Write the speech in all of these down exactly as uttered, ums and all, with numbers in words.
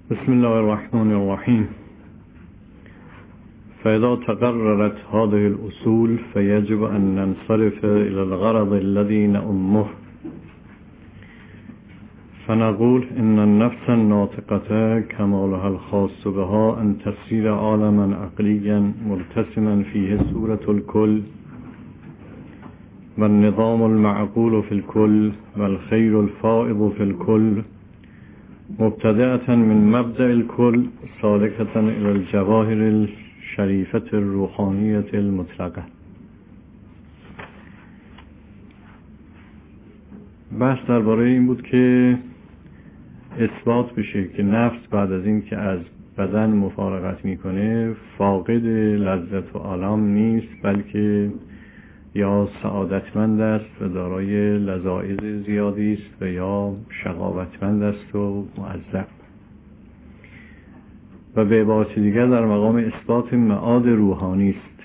بسم الله الرحمن الرحیم. فإذا تقررت هذه الأصول فيجب أن ننصرف إلى الغرض الذي نؤمه، فنقول إن النفس الناطقة كمالها الخاص بها أن تصير عالما عقليا مرتسما فيه صورة الكل والنظام المعقول في الكل والخير الفائض في الكل، مبتدأة من مبدأ الكل سالكة إلى الجواهر الشريفة الروحانية المطلقة. بحث درباره این بود که اثبات بشه که نفس بعد از این که از بدن مفارقت میکنه فاقد لذت و آلام نیست، بلکه یا سعادتمند است و دارای لذایذ زیادی است و یا شقاوتمند است و معذب. و به عبارت دیگر در مقام اثبات معاد روحانی است.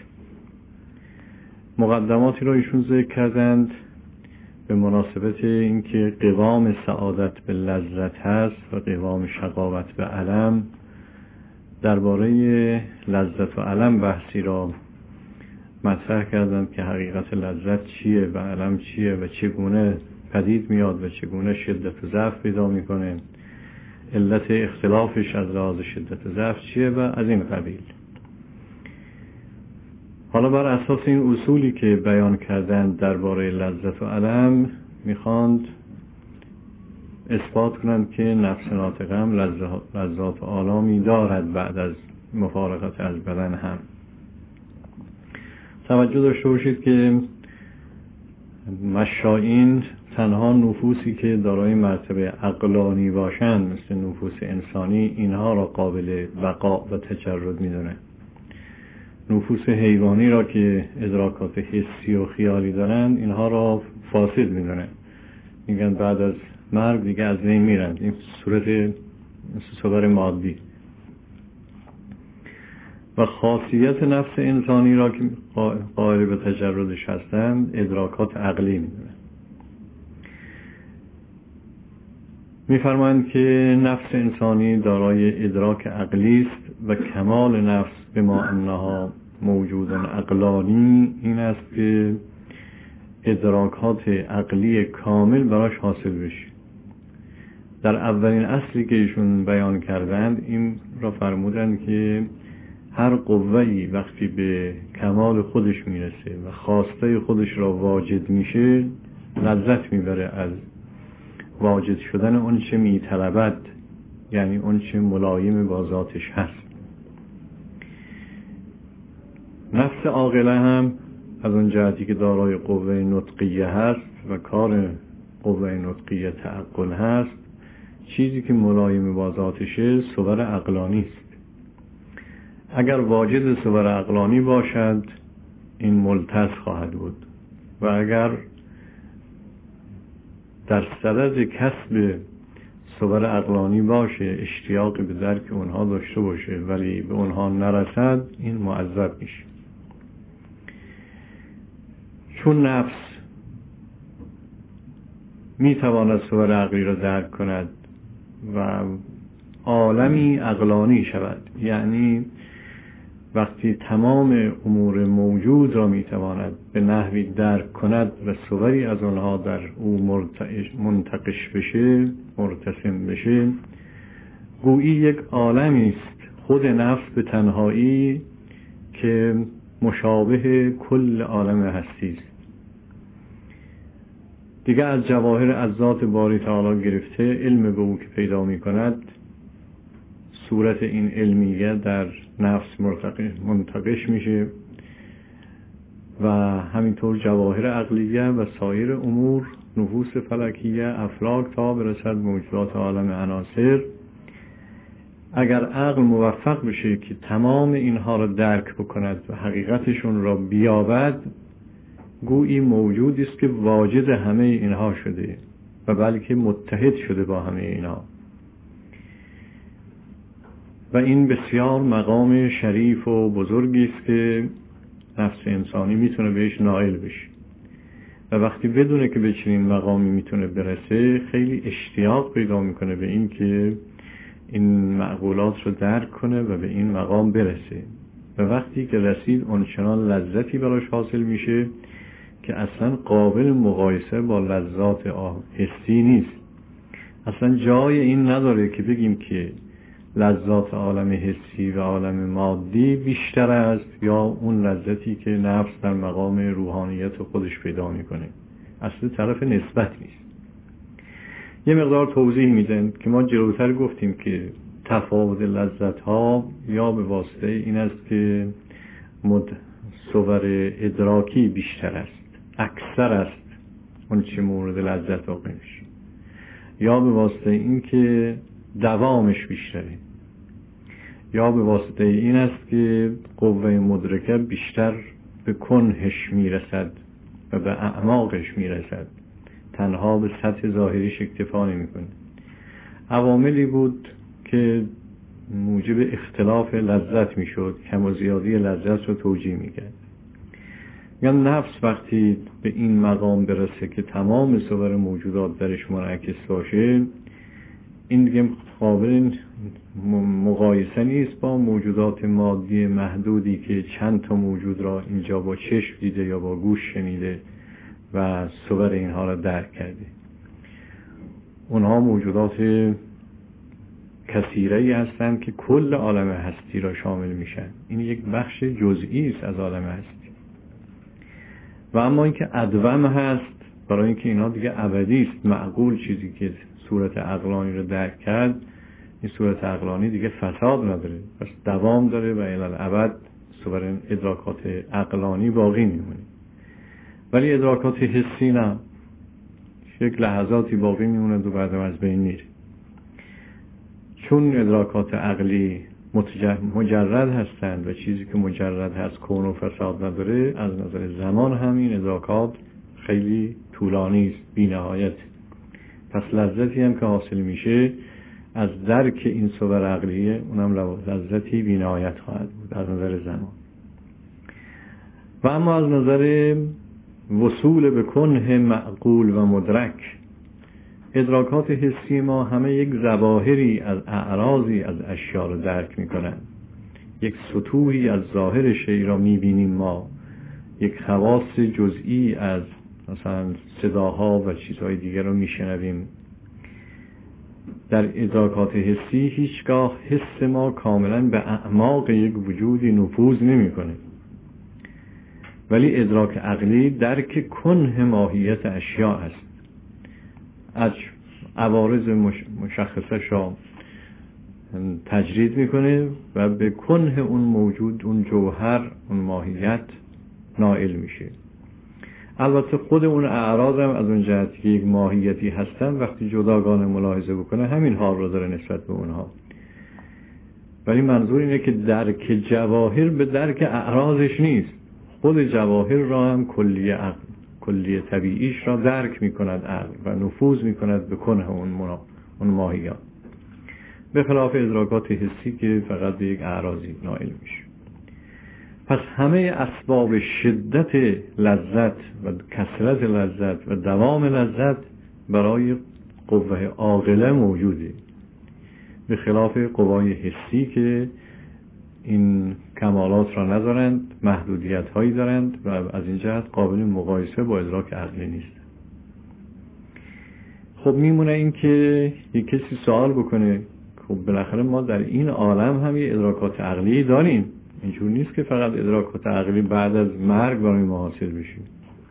مقدماتی را ایشون ذکر کردند به مناسبت اینکه قوام سعادت به لذت هست و قوام شقاوت به الم. درباره لذت و الم بحثی را مطرح کردند که حقیقت لذت چیه و الم چیه و چگونه پدید میاد و چگونه شدت و ضعف پیدا میکنه، علت اختلافش از لحاظ شدت و ضعف چیه و از این قبیل. حالا بر اساس این اصولی که بیان کردند درباره لذت و الم میخواند اثبات کنند که نفس ناطقه هم لذات و آلامی دارد بعد از مفارقت از بدن هم. توجه داشته باشید که مشائین تنها نفوسی که دارای مرتبه عقلانی باشند مثل نفوس انسانی اینها را قابل بقا و تجرد میدونه. نفوس حیوانی را که ادراکات حسی و خیالی دارند اینها را فاسد میدونه، میگن بعد از مرگ دیگه از بین میرند. این صورت صور مادی. و خاصیت نفس انسانی را که قائل به تجردش هستند ادراکات عقلی میدونه. میفرمایند که نفس انسانی دارای ادراک عقلی است و کمال نفس به ما انها موجود عقلانی این است که ادراکات عقلی کامل براش حاصل بشه. در اولین اصلی که ایشون بیان کردند این را فرمودند که هر قوه‌ای وقتی به کمال خودش میرسه و خواسته خودش را واجد میشه لذت میبره از واجد شدن اون چه میطلبد، یعنی اون چه ملایم با ذاتش هست. نفس عاقله هم از اون جهتی که دارای قوه نطقیه هست و کار قوه نطقیه تعقل هست، چیزی که ملایم با ذاتشه صور عقلانی است. اگر واجد صور عقلانی باشد این ملتز خواهد بود و اگر در صدد کسب صور عقلانی باشه اشتیاقی به درک اونها داشته باشه ولی به اونها نرسد این معذب میشه. چون نفس میتواند صور عقلی را درک کند و عالمی عقلانی شود، یعنی وقتی تمام امور موجود را میتواند به نحوی درک کند و صوری از آنها در او منتقش بشه، مرتسم بشه، گویی یک عالمی است خود نفس به تنهایی که مشابه کل عالم هستی است. دیگه از جواهر از ذات باری تعالی گرفته علم به او که پیدا می کند صورت این علمیه در نفس منتقش میشه و همینطور جواهر عقلیه و سایر امور نفوس فلکیه افلاک تا برسد موجودات عالم عناصر. اگر عقل موفق بشه که تمام اینها را درک بکند و حقیقتشون را بیابد گویی موجودی است که واجد همه اینها شده و بلکه متحد شده با همه اینها. و این بسیار مقام شریف و بزرگی است که نفس انسانی میتونه بهش نائل بشه و وقتی بدونه که به چنین مقامی میتونه برسه خیلی اشتیاق پیدا میکنه به این که این معقولات رو درک کنه و به این مقام برسه. و وقتی که رسید اونچنان لذتی براش حاصل میشه که اصلا قابل مقایسه با لذات حسی نیست. اصلا جای این نداره که بگیم که لذات عالم حسی و عالم مادی بیشتر است یا اون لذتی که نفس در مقام روحانیت خودش پیدا میکنه. اصلا طرف نسبت نیست. یه مقدار توضیح میدن که ما جلوتر گفتیم که تفاوت لذت ها یا به واسطه این است که مد صور ادراکی بیشتر است، اکثر است اون چه مورد لذت واقع میشه، یا به واسطه این که دوامش بیشتره، یا به واسطه این است که قوه مدرکه بیشتر به کنهش میرسد و به اعماقش میرسد، تنها به سطح ظاهریش اکتفا نمیکنه. عواملی بود که موجب اختلاف لذت میشد، کم و زیادی لذت رو توجیه میکرد. یا نفس وقتی به این مقام برسه که تمام صور موجودات درش منعکس باشه، این دیگه قابل مقایسه نیست با موجودات مادی محدودی که چند تا موجود را اینجا با چشم دیده یا با گوش شنیده و صور اینها را درک کرده. اونها موجودات کثیره‌ای هستند که کل عالم هستی را شامل میشن. این یک بخش جزئی است از عالم هستی. و اما اینکه ادوم هست، برای اینکه اینها دیگه ابدی است. معقول چیزی که صورت عقلانی رو درک کرد، این صورت عقلانی دیگه فساد نداره، پس دوام داره و الی الابد صور ادراکات عقلانی باقی میمونه. ولی ادراکات حسی نه، یک لحظاتی باقی میمونه و بعدم از بین میره. چون ادراکات عقلی مجرد هستند و چیزی که مجرد هست کون و فساد نداره، از نظر زمان همین ادراکات خیلی طولانی است، بی نهایت. پس لذتی هم که حاصل میشه از درک این صور عقلیه، اونم لذتی بی نهایت خواهد بود از نظر زمان. و اما از نظر وصول به کنه معقول و مدرک، ادراکات حسی ما همه یک ظواهری از اعراضی از اشیاء رو درک میکنن. یک سطوحی از ظاهر شیء را میبینیم ما، یک خواص جزئی از مثلا صداها و چیزهای دیگر رو میشنویم. در ادراکات حسی هیچگاه حس ما کاملا به اعماق یک وجودی نفوذ نمیکنه. ولی ادراک عقلی درک کنه ماهیت اشیاء است، از عوارض مشخصه را تجرید میکنه و به کنه اون موجود، اون جوهر، اون ماهیت نائل میشه. البته خود اون اعراض هم از اون جهت که یک ماهیتی هستن، وقتی جداگانه ملاحظه بکنه همین حال رو داره نسبت به اونها. ولی منظور اینه که درک جواهر به درک اعراضش نیست، خود جواهر را هم کلیه عقل، کلیه طبیعیش را درک میکند عقل و نفوذ میکند به کنه اون, منا... اون ماهیت، به خلاف ادراکات حسی که فقط به یک اعراضی نائل میشه. پس همه اسباب شدت لذت و کثرت لذت و دوام لذت برای قوه عاقله موجوده، به خلاف قوای حسی که این کمالات را ندارند، محدودیت هایی دارند و از این جهت قابل مقایسه با ادراک عقلی نیست. خب میمونه این که یک کسی سوال بکنه خب بالاخره ما در این عالم هم یه ادراکات عقلی داریم، اینجور نیست که فقط ادراکات عقلی بعد از مرگ برای ما حاصل بشیم.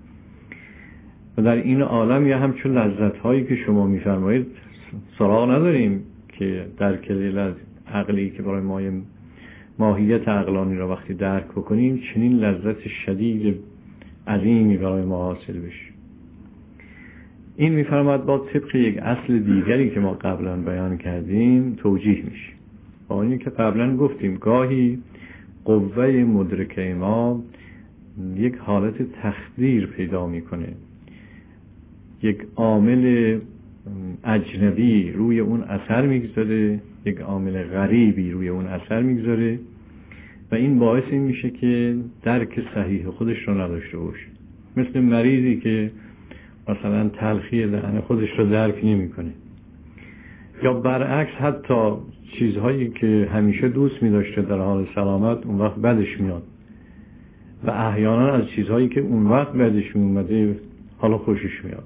و در این عالم یا همچون لذت هایی که شما میفرمایید سراغ نداریم که در کلیل عقلی که برای ما ماهیت عقلانی را وقتی درک بکنیم چنین لذت شدید عظیمی برای ما حاصل بشه. این میفرماید با طبق یک اصل دیگری که ما قبلا بیان کردیم توجیه میشه. با اینی که قبلا گفتیم گاهی قوه مدرکه ما یک حالت تخدیر پیدا میکنه، یک عامل اجنبی روی اون اثر میگذاره، یک عامل غریبی روی اون اثر میگذاره و این باعث این میشه که درک صحیح خودش رو نداشته باشه. مثل مریضی که مثلا تلخی دهن خودش رو درک نمیکنه یا برعکس حتی چیزهایی که همیشه دوست می داشته در حال سلامت اون وقت بدش میاد و احیانا از چیزهایی که اون وقت بدش می اومده حالا خوشش میاد.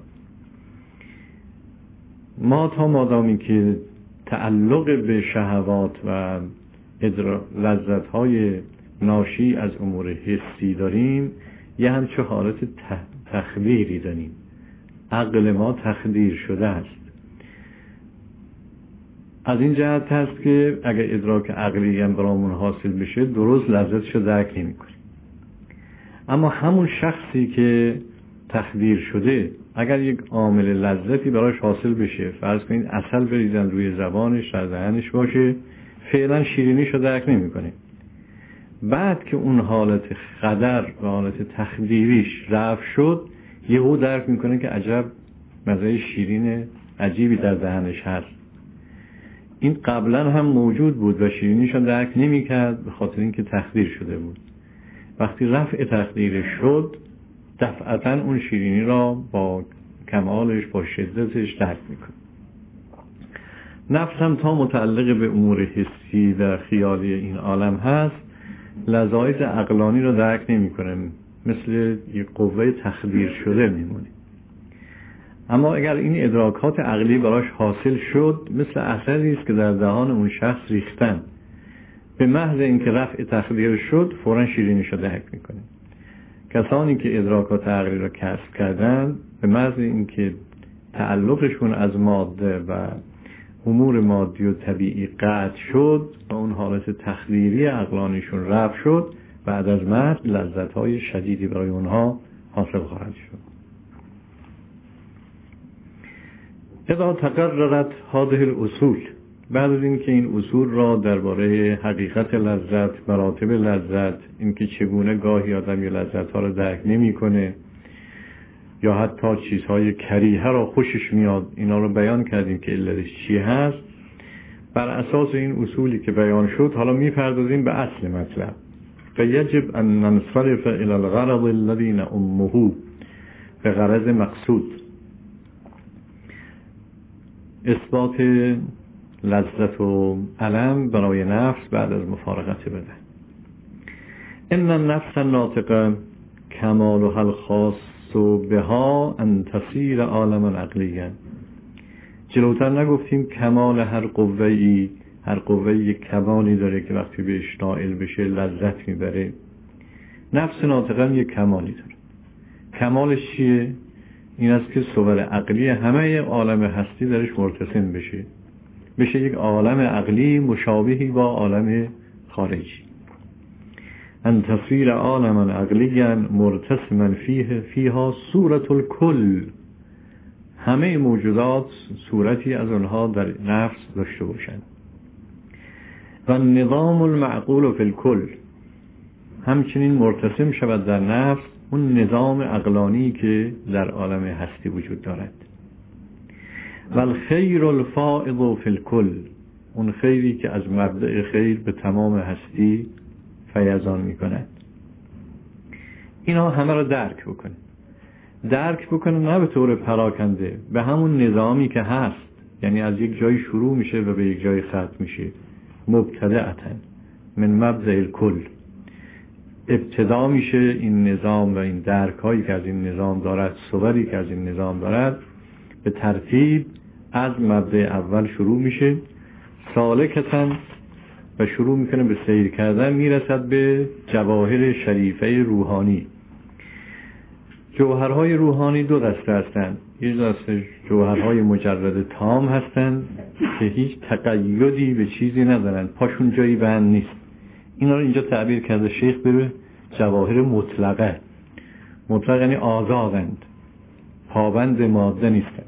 ما تا مادامی که تعلق به شهوات و لذت‌های ناشی از امور حسی داریم یه همچه حالت تخدیری داریم. عقل ما تخدیر شده است. از این جهت هست که اگر ادراک عقلی هم برامون حاصل بشه درست لذتش رو درک نمی کنیم. اما همون شخصی که تخدیر شده اگر یک عامل لذتی براش حاصل بشه، فرض کنید عسل بریزن روی زبانش در دهنش باشه، فعلا شیرینیش رو درک نمی کنه. بعد که اون حالت خدر و حالت تخدیریش رفع شد یهو درک میکنه که عجب مزه شیرین عجیبی در دهنش هست. این قبلا هم موجود بود و شیرینیش رو درک نمی کرد به خاطر اینکه تخدیر شده بود. وقتی رفع تخدیر شد دفعتا اون شیرینی را با کمالش با شدتش درک میکنه. نفس هم تا متعلق به امور حسی و خیالی این عالم هست لذایت عقلانی را درک نمی کنه، مثل یک قوه تخدیر شده میمونه. اما اگر این ادراکات عقلی براش حاصل شد مثل عسلی است که در دهان اون شخص ریختن، به محض اینکه رفع تخدیر شد فوراً شیرینیش را درک میکنه. کسانی که ادراکات عقلی را کسب کردن به محض اینکه تعلقشون از ماده و امور مادی و طبیعی قطع شد و اون حالت تخدیری عقلانیشون رفع شد، بعد از مرگ لذت‌های شدیدی برای اونها حاصل خواهد شد. اذا تقررت هذه الاصول، بعد از اینکه این اصول را درباره حقیقت لذت، مراتب لذت، اینکه چگونه گاهی آدم یا لذت‌ها را درک نمی‌کنه یا حتی چیزهای کریهه را خوشش میاد، اینا رو بیان کردیم که علتش چی هست. بر اساس این اصولی که بیان شد حالا میپردازیم به اصل مطلب. فیجب ان ننصرف الى الغرض الذي نؤمه، به غرض مقصود، اثبات لذت و علم برای نفس بعد از مفارقت بدن. ان النفس الناطقه کمالها الخاص بها ان تصیر عالما عقلیا. جلوتر نگفتیم کمال هر قوه‌ای، هر قوه‌ای یک کمالی داره که وقتی بهش نائل بشه لذت میبره. نفس ناطقه یک کمالی داره. کمالش چیه؟ این است که صور عقلی همه عالم هستی درش مرتسم بشه، بشه یک عالم عقلی مشابهی با عالم خارجی. ان تصویر عالما عقلیا مرتسما فیه فیها صورت الکل، همه موجودات صورتی از آنها در نفس داشته باشند. و نظام المعقول فی الکل، همچنین مرتسم شود در نفس اون نظام عقلانی که در عالم هستی وجود دارد. و الخیر الفائض فی الکل، اون خیری که از مبدأ خیر به تمام هستی فیضان می کند. اینا همه را درک بکنه درک بکنه نه به طور پراکنده، به همون نظامی که هست، یعنی از یک جای شروع میشه و به یک جای ختم میشه. مبتدأتن من مبدأ الکل، ابتدا میشه این نظام و این درک هایی که از این نظام دارد، صوری که از این نظام دارد، به ترتیب از مبدأ اول شروع میشه. سالکتن، و شروع میکنه به سیر کردن، میرسد به جواهر شریفه روحانی. جوهرهای روحانی دو دسته هستند. یک دسته جوهرهای مجرد تام هستند که هیچ تقیدی به چیزی ندارند، پاشون جایی بند نیست. اینا رو اینجا تعبیر کرده شیخ به جواهر مطلقه. مطلق یعنی آزادند، پابند ماده نیستند.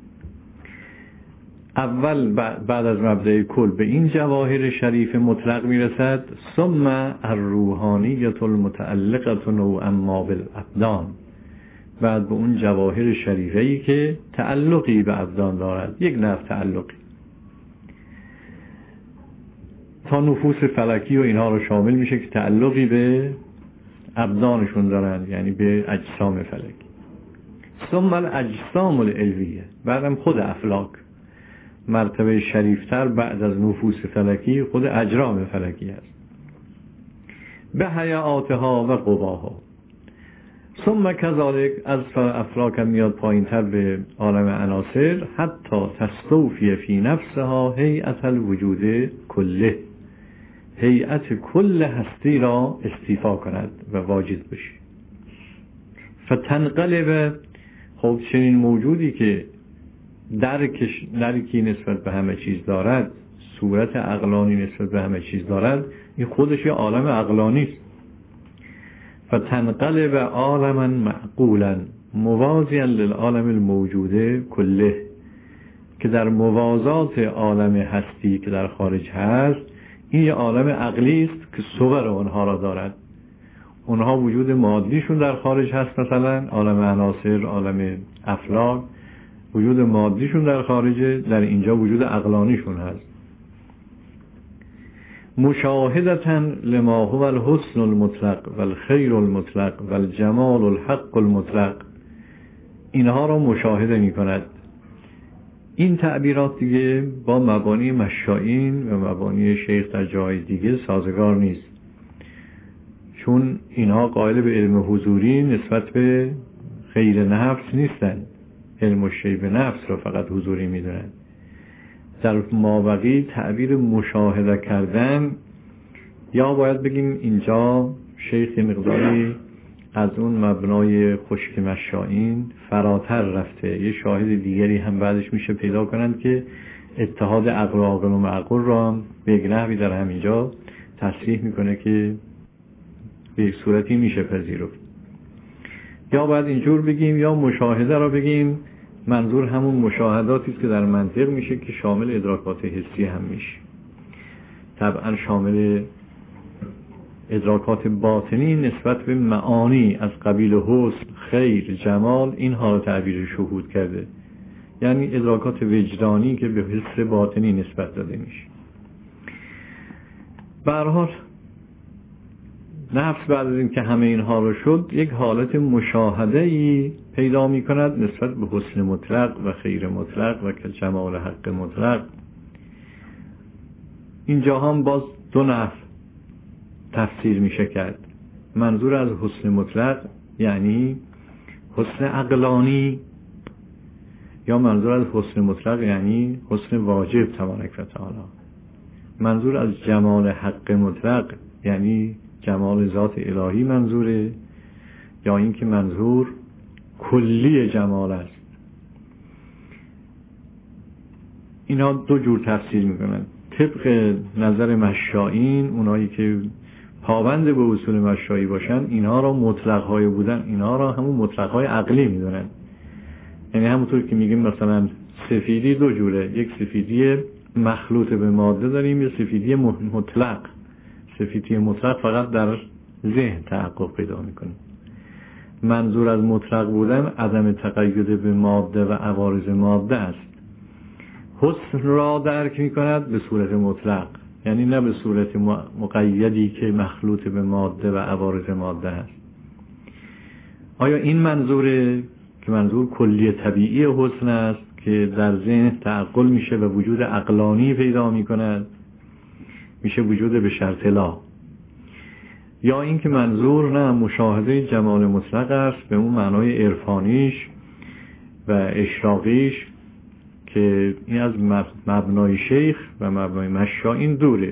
اول بعد از مبدأ کل به این جواهر شریف مطلق میرسد. ثم الروحانیت المتعلقه نوعا ما بالابدان، بعد به اون جواهر شریفه‌ای که تعلقی به ابدان دارد، یک نوع تعلقی. تا نفوس فلکی و اینها رو شامل میشه که تعلقی به ابدانشون دارن، یعنی به اجسام فلکی. ثم الاجسام العلویه، بعدم خود افلاک. مرتبه شریفتر بعد از نفوس فلکی خود اجرام فلکی است. به حیاتها و قواها. ثم کذالک از افلاک میاد پایین تر به عالم عناصر، حتی تستوفی فی نفسها هیئت الوجود کله، هیئت کل هستی را استیفا کند و واجد بشه. فتنقلب، خب چنین موجودی که درکش درکی نسبت به همه چیز دارد، صورت عقلانی نسبت به همه چیز دارد، این خودش یه عالم عقلانی است. فتنقلب عالما معقولا موازیا للعالم الموجود کله، که در موازات عالم هستی که در خارج هست، این یه عالم عقلی است که صور اونها را دارد. اونها وجود مادیشون در خارج هست، مثلا عالم عناصر، عالم افلاک، وجود مادیشون در خارجه، در اینجا وجود عقلانیشون هست. مشاهدتا لما هو الحسن المطلق و الخیر المطلق و الجمال الحق المطلق، اینها را مشاهده می کند. این تعبیرات دیگه با مبانی مشائین و مبانی شیخ در جای دیگه سازگار نیست، چون اینها قائل به علم حضوری نسبت به خیر نفس نیستن، علم و شیب نفس را فقط حضوری می دونن. در مابقی تعبیر مشاهده کردن، یا باید بگیم اینجا شیخ مقداری از اون مبنای خشک مشائین فراتر رفته، یه شاهد دیگری هم بعدش میشه پیدا کنند که اتحاد عقل و عاقل و معقول را به یک نحوی در همینجا تصریح میکنه که به یک صورتی میشه پذیرفت. یا باید اینجور بگیم، یا مشاهده را بگیم منظور همون مشاهداتی است که در منطق میشه که شامل ادراکات حسی هم میشه، طبعا شامل ادراکات باطنی نسبت به معانی از قبیل حسن، خیر، جمال، اینها را تعبیر شهود کرده، یعنی ادراکات وجدانی که به حس باطنی نسبت داده میشه. به هر حال نفس بعد از این که همه اینها رو شد، یک حالت مشاهده‌ای پیدا می کند نسبت به حسن مطلق و خیر مطلق و جمال حق مطلق. اینجا هم باز دو نحو تفسیر میشه کرد. منظور از حسن مطلق یعنی حسن عقلانی، یا منظور از حسن مطلق یعنی حسن واجب تبارک و تعالی. منظور از جمال حق مطلق یعنی جمال ذات الهی منظوره، یا اینکه منظور کلی جمال است. اینا دو جور تفسیر میکنن. طبق نظر مشائین، اونایی که پابند به اصول مشائی باشن، اینها را مطلق های بودن، اینها را همون مطلق های عقلی میدونن. یعنی همونطور که میگیم مثلا سفیدی دو جوره، یک سفیدی مخلوط به ماده داریم، یک سفیدی مطلق. سفیدی مطلق فقط در ذهن تحقق پیدا میکنه. منظور از مطلق بودن عدم تقید به ماده و عوارض ماده است. حسن را درک میکند به صورت مطلق، یعنی نه به صورت مقیدی که مخلوط به ماده و عوارض ماده است. آیا این منظوره که منظور کلی طبیعی حسن است که در ذهن تعقل میشه و وجود عقلانی پیدا میکند، میشه وجود به شرط لا، یا این که منظور نه مشاهده جمال مطلق است به اون معنای عرفانیش و اشراقیش که این از مبنای شیخ و مبنای مشائین دوره.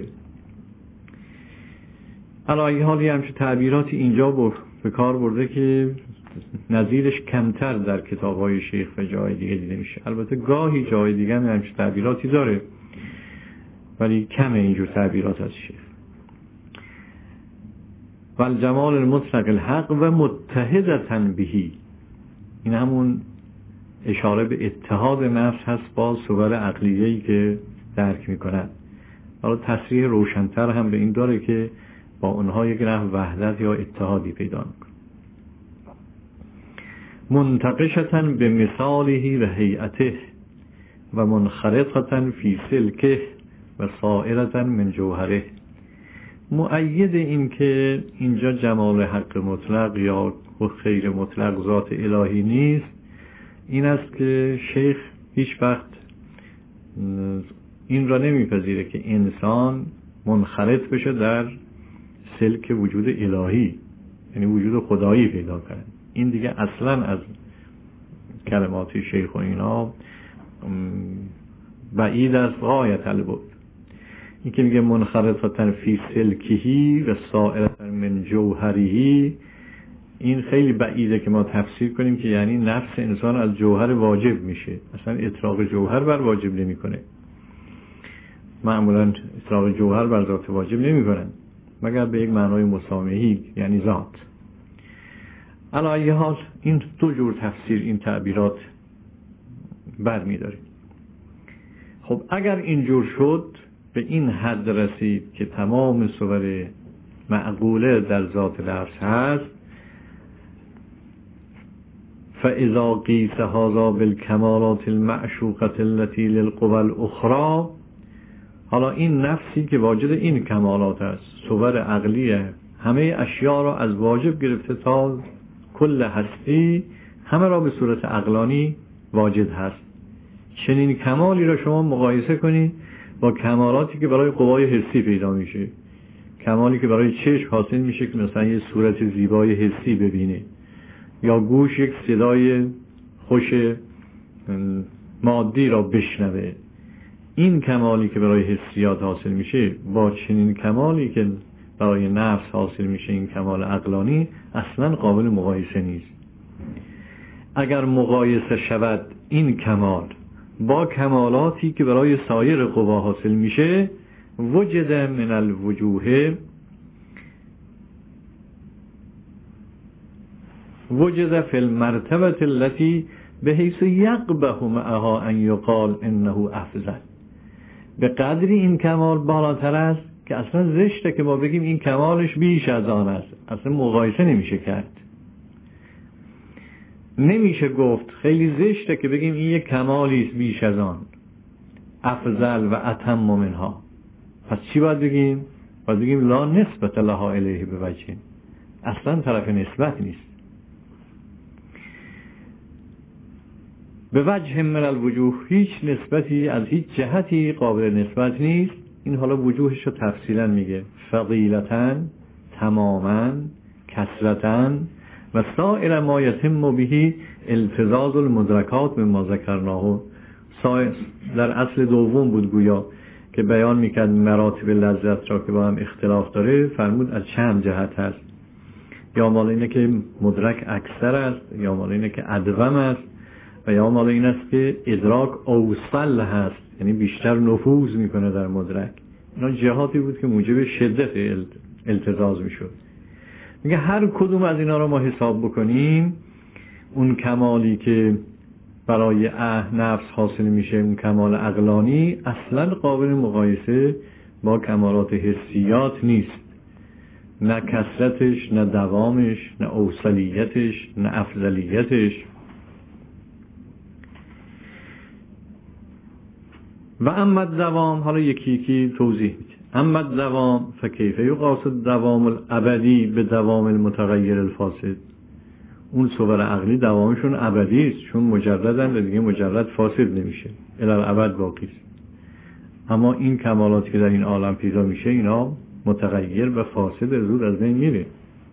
علی حالی همچه تعبیراتی اینجا به کار برده که نظیرش کمتر در کتاب‌های شیخ و جای دیگه دیده میشه. البته گاهی جای دیگه هم همچه تعبیراتی داره، ولی کمه اینجور تعبیرات از شیخ. والجمال المطلق الحق و متحدتاً بهی، این همون اشاره به اتحاد نفس هست با صور عقلیه‌ای که درک می‌کند. حالا تصریح روشن‌تر هم به این داره که با اونها یک نوع وحدت یا اتحادی پیدا می‌کنه. منتقشتاً به مثاله و هیئته و منخرطتاً فی سلکه و سائرتاً من جوهره. مؤید این که اینجا جمال حق مطلق یا خیر مطلق ذات الهی نیست، این است که شیخ هیچ وقت این را نمیپذیره که انسان منخرط بشه در سلک وجود الهی، یعنی وجود خدایی پیدا کنه. این دیگه اصلا از کلمات شیخ و اینا بعید از غایت البعد. این که میگه منخرطة فی سلکهی و سائرة من جوهری، این خیلی بعیده که ما تفسیر کنیم که یعنی نفس انسان از جوهر واجب میشه. اصلا اطلاق جوهر بر واجب نمی کنه. معمولا اطلاق جوهر بر ذات واجب نمی کنن مگر به یک معنای مسامحی، یعنی ذات. علی ای حال این دو جور تفسیر این تعبیرات بر می داره. خب اگر اینجور شد، به این حد رسید که تمام صور معقوله در ذات لفظ هست، فاذا قیس هذا بالکمالات المعشوقه التي للقوى الاخرى، حالا این نفسی که واجد این کمالات است، صور عقلیه، همه اشیاء را از واجب گرفته تا کل هستی، همه را به صورت عقلانی واجد هست. چنین کمالی را شما مقایسه کنید با کمالاتی که برای قوای حسی پیدا میشه. کمالی که برای چشم حاصل میشه که مثلا یه صورت زیبای حسی ببینه، یا گوش یک صدای خوش مادی را بشنوه. این کمالی که برای حسیات حاصل میشه با چنین کمالی که برای نفس حاصل میشه، این کمال عقلانی، اصلا قابل مقایسه نیست. اگر مقایسه شود این کمال با کمالاتی که برای سایر قوا حاصل میشه، وجد من الوجوه وجد فی المرتبه التي بحیث یقبح معها ان یقال انه افضل. به قدری این کمال بالاتر است که اصلا زشته که ما بگیم این کمالش بیش از آن است. اصلا مقایسه نمیشه کرد. نمیشه گفت، خیلی زشته که بگیم این یک کمالی است بیش از آن، افضل و اتم منها. پس چی باید بگیم؟ باید بگیم لا نسبت لها الیه بوجه، اصلا طرف نسبت نیست. به وجه من الوجوه، هیچ نسبتی از هیچ جهتی قابل نسبت نیست. این حالا وجوهش رو تفصیلا میگه: فضیلتاً، تماماً، کثرتاً و سائر ما یتم به التزاز المدرکات مما ذکرناه. در اصل دوم بود گویا که بیان میکرد مراتب لذت را که با هم اختلاف داره، فرمود از چند جهت هست. یا مال اینه که مدرک اکثر است، یا مال اینه که ادوم است، و یا مال این است که ادراک اوصل هست، یعنی بیشتر نفوذ میکنه در مدرک. اینا جهاتی بود که موجب شدت التزاز میشد. میگه هر کدوم از اینا رو ما حساب بکنیم، اون کمالی که برای اه نفس حاصل میشه، اون کمال عقلانی، اصلا قابل مقایسه با کمالات حسیات نیست. نه کثرتش، نه دوامش، نه اوصلیتش، نه افضلیتش. و اما دوام، حالا یکی یکی توضیح میده. اما دوام فکیف یقاس الدوام الابدی به دوام المتغیر الفاسد. اون صور عقلی دوامشون ابدی است، چون مجردن و دیگه مجرد فاسد نمیشه، الالابد باقی است. اما این کمالاتی که در این عالم پیدا میشه، اینا متغیر و فاسد، زود از بین میره.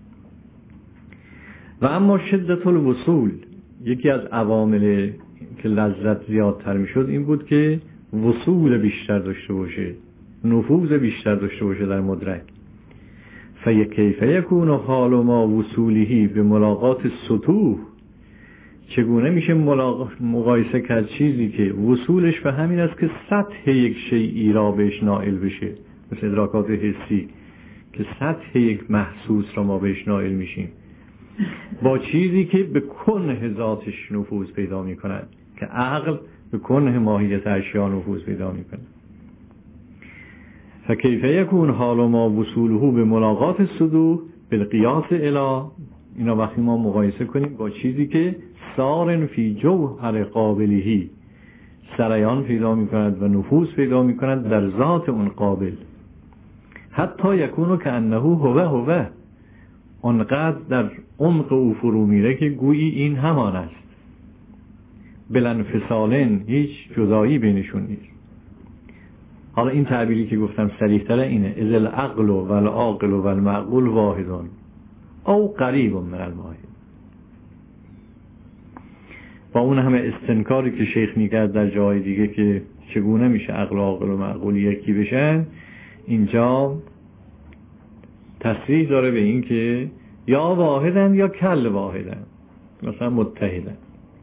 و اما شدت الوصول، یکی از عوامل که لذت زیادتر میشد این بود که وصول بیشتر داشته باشه، نفوذ بیشتر داشته باشه در مدرک. فکیف یکون حال ما وصوله به ملاقات سطوح، چگونه میشه مقایسه کرد چیزی که وصولش به همین است که سطح یک شیئی را بهش نائل بشه، مثل ادراکات حسی که سطح یک محسوس را ما بهش نائل میشیم، با چیزی که به کنه ذاتش نفوذ پیدا میکند، که عقل به کنه ماهیت اشیا نفوذ پیدا میکنه. فکیف یکون حال ما وصوله به ملاقات صدوح بالقیاس الی، اینا وقتی ما مقایسه کنیم با چیزی که سارن فی جوهر قابلهی، سریان پیدا میکند و نفوذ پیدا میکند در ذات اون قابل، حتی یکونو که انه هو هو، انقدر در عمق او فرو میره که گویی این همان است. بلانفصالن، هیچ جدایی بینشون نیست. حالا این تعبیری که گفتم صریح تره اینه: اذ العقل و العاقل و المعقول واحدون او قریب من الواحد. با اون همه استنکاری که شیخ میکرد در جای دیگه که چگونه میشه عقل و عاقل و معقول یکی بشن، اینجا تصریح داره به این که یا واحدن یا کل واحدن، مثلا متحدن.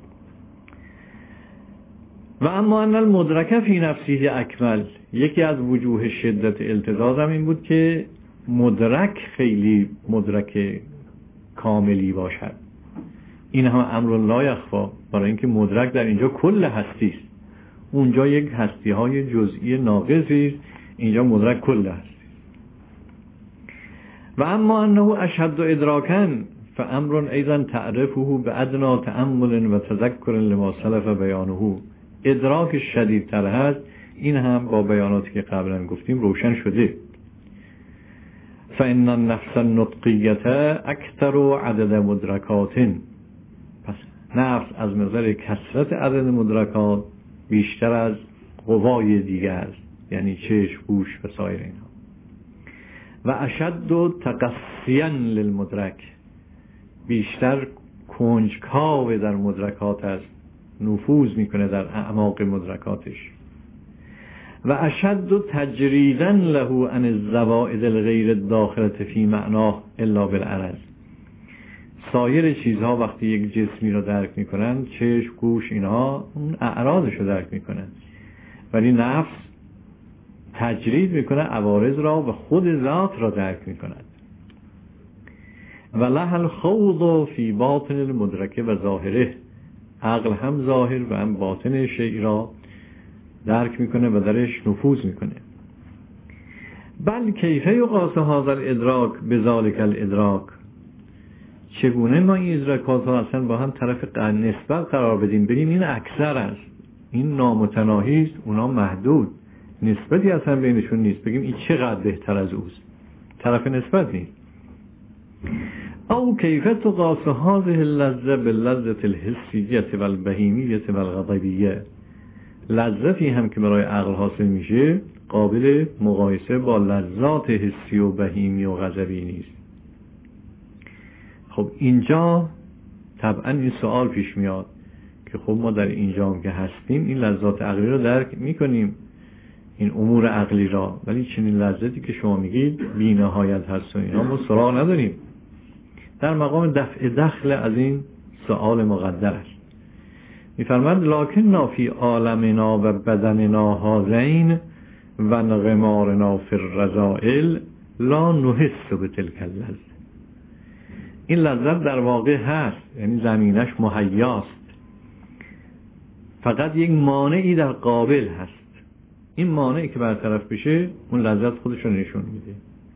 و اما ان المدرک فی نفسه اکمل، یکی از وجوه شدت التزاز هم این بود که مدرک خیلی مدرک کاملی باشد. این هم امر لا یخفا، برای اینکه مدرک در اینجا کل هستی است. اونجا یک هستی های جزئی ناقصی است، اینجا مدرک کل هستی. و اما انه اشد ادراکا فامر ایضا تعرفه بادنا تأمل و تذکر لما سلف بیانه. ادراک شدیدتر هست، این هم با بیاناتی که قبلا گفتیم روشن شده. فإن النفس النطقیة اکثر عدد مدرکات، پس نفس از نظر کثرت عدد مدرکات بیشتر از قوای دیگه است، یعنی چشم، گوش و سایر اینها. و اشد تقصیا للمدرک، بیشتر کنجکاو در مدرکات است، نفوذ میکنه در اعماق مدرکاتش. و اشد تجریدا له عن الزوائد الغیر الداخله فی معناه الا بالعرض. سایر چیزها وقتی یک جسمی رو درک میکنن، چشم، گوش، اینها اون اعراضش رو درک میکنن، ولی نفس تجرید میکنه عوارض را و خود ذات را درک میکند. و له الخوض فی باطن المدرک و ظاهره، عقل هم ظاهر و هم باطن شیء را درک میکنه و درش نفوذ میکنه. بل کیف یقاس هذا الادراک بذلک الادراک، چگونه ما این ادراکات ها اصلا با هم طرف نسبت قرار بدیم، بگیم این اکثر است، این نامتناهی است، اونا محدود، نسبتی اصلا بینشون نیست، بگیم این چقدر بهتر از اوست، طرف نسبت نیست. او کیف تقاس هذه اللذة باللذة الحسیة والبهیمیة والغضبیة، لذتی هم که برای عقل حاصل میشه قابل مقایسه با لذات حسی و بهیمی و غضبی نیست. خب اینجا طبعا این سوال پیش میاد که خب ما در اینجا هم که هستیم این لذات عقلی رو درک میکنیم، این امور عقلی را، ولی چنین لذتی که شما میگید بی نهایت هست و اینا ما سراغ نداریم. در مقام دفع دخل از این سوال مقدر است. میفرمند لکن فی عالمنا و بدننا هذین و انغمارنا فی الرذائل لا نحس بتلک اللذة. این لذت در واقع هست، یعنی زمینش مهیاست، فقط یک مانعی در قابل هست. این مانعی که برطرف بشه اون لذت خودش رو نشون میده.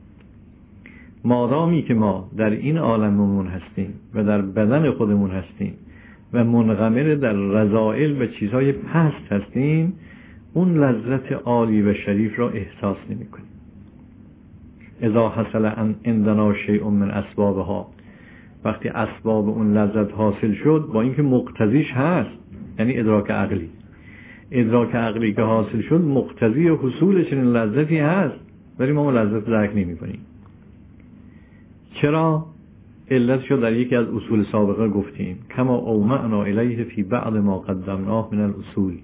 مادامی که ما در این عالممون هستیم و در بدن خودمون هستیم و منغمر در رذائل و چیزهای پست هستیم، اون لذت عالی و شریف را احساس نمی کنیم. اذا حصل عندنا شیء من اسبابها، وقتی اسباب اون لذت حاصل شد، با اینکه مقتضیش هست، یعنی ادراک عقلی، ادراک عقلی که حاصل شد مقتضی حصول چنین لذتی هست، ولی ما لذت درک نمی کنیم. چرا؟ علتشو در یکی از اصول سابقه گفتیم، کما اومعنا الیه فی بعض ما قدمناه من الاصول.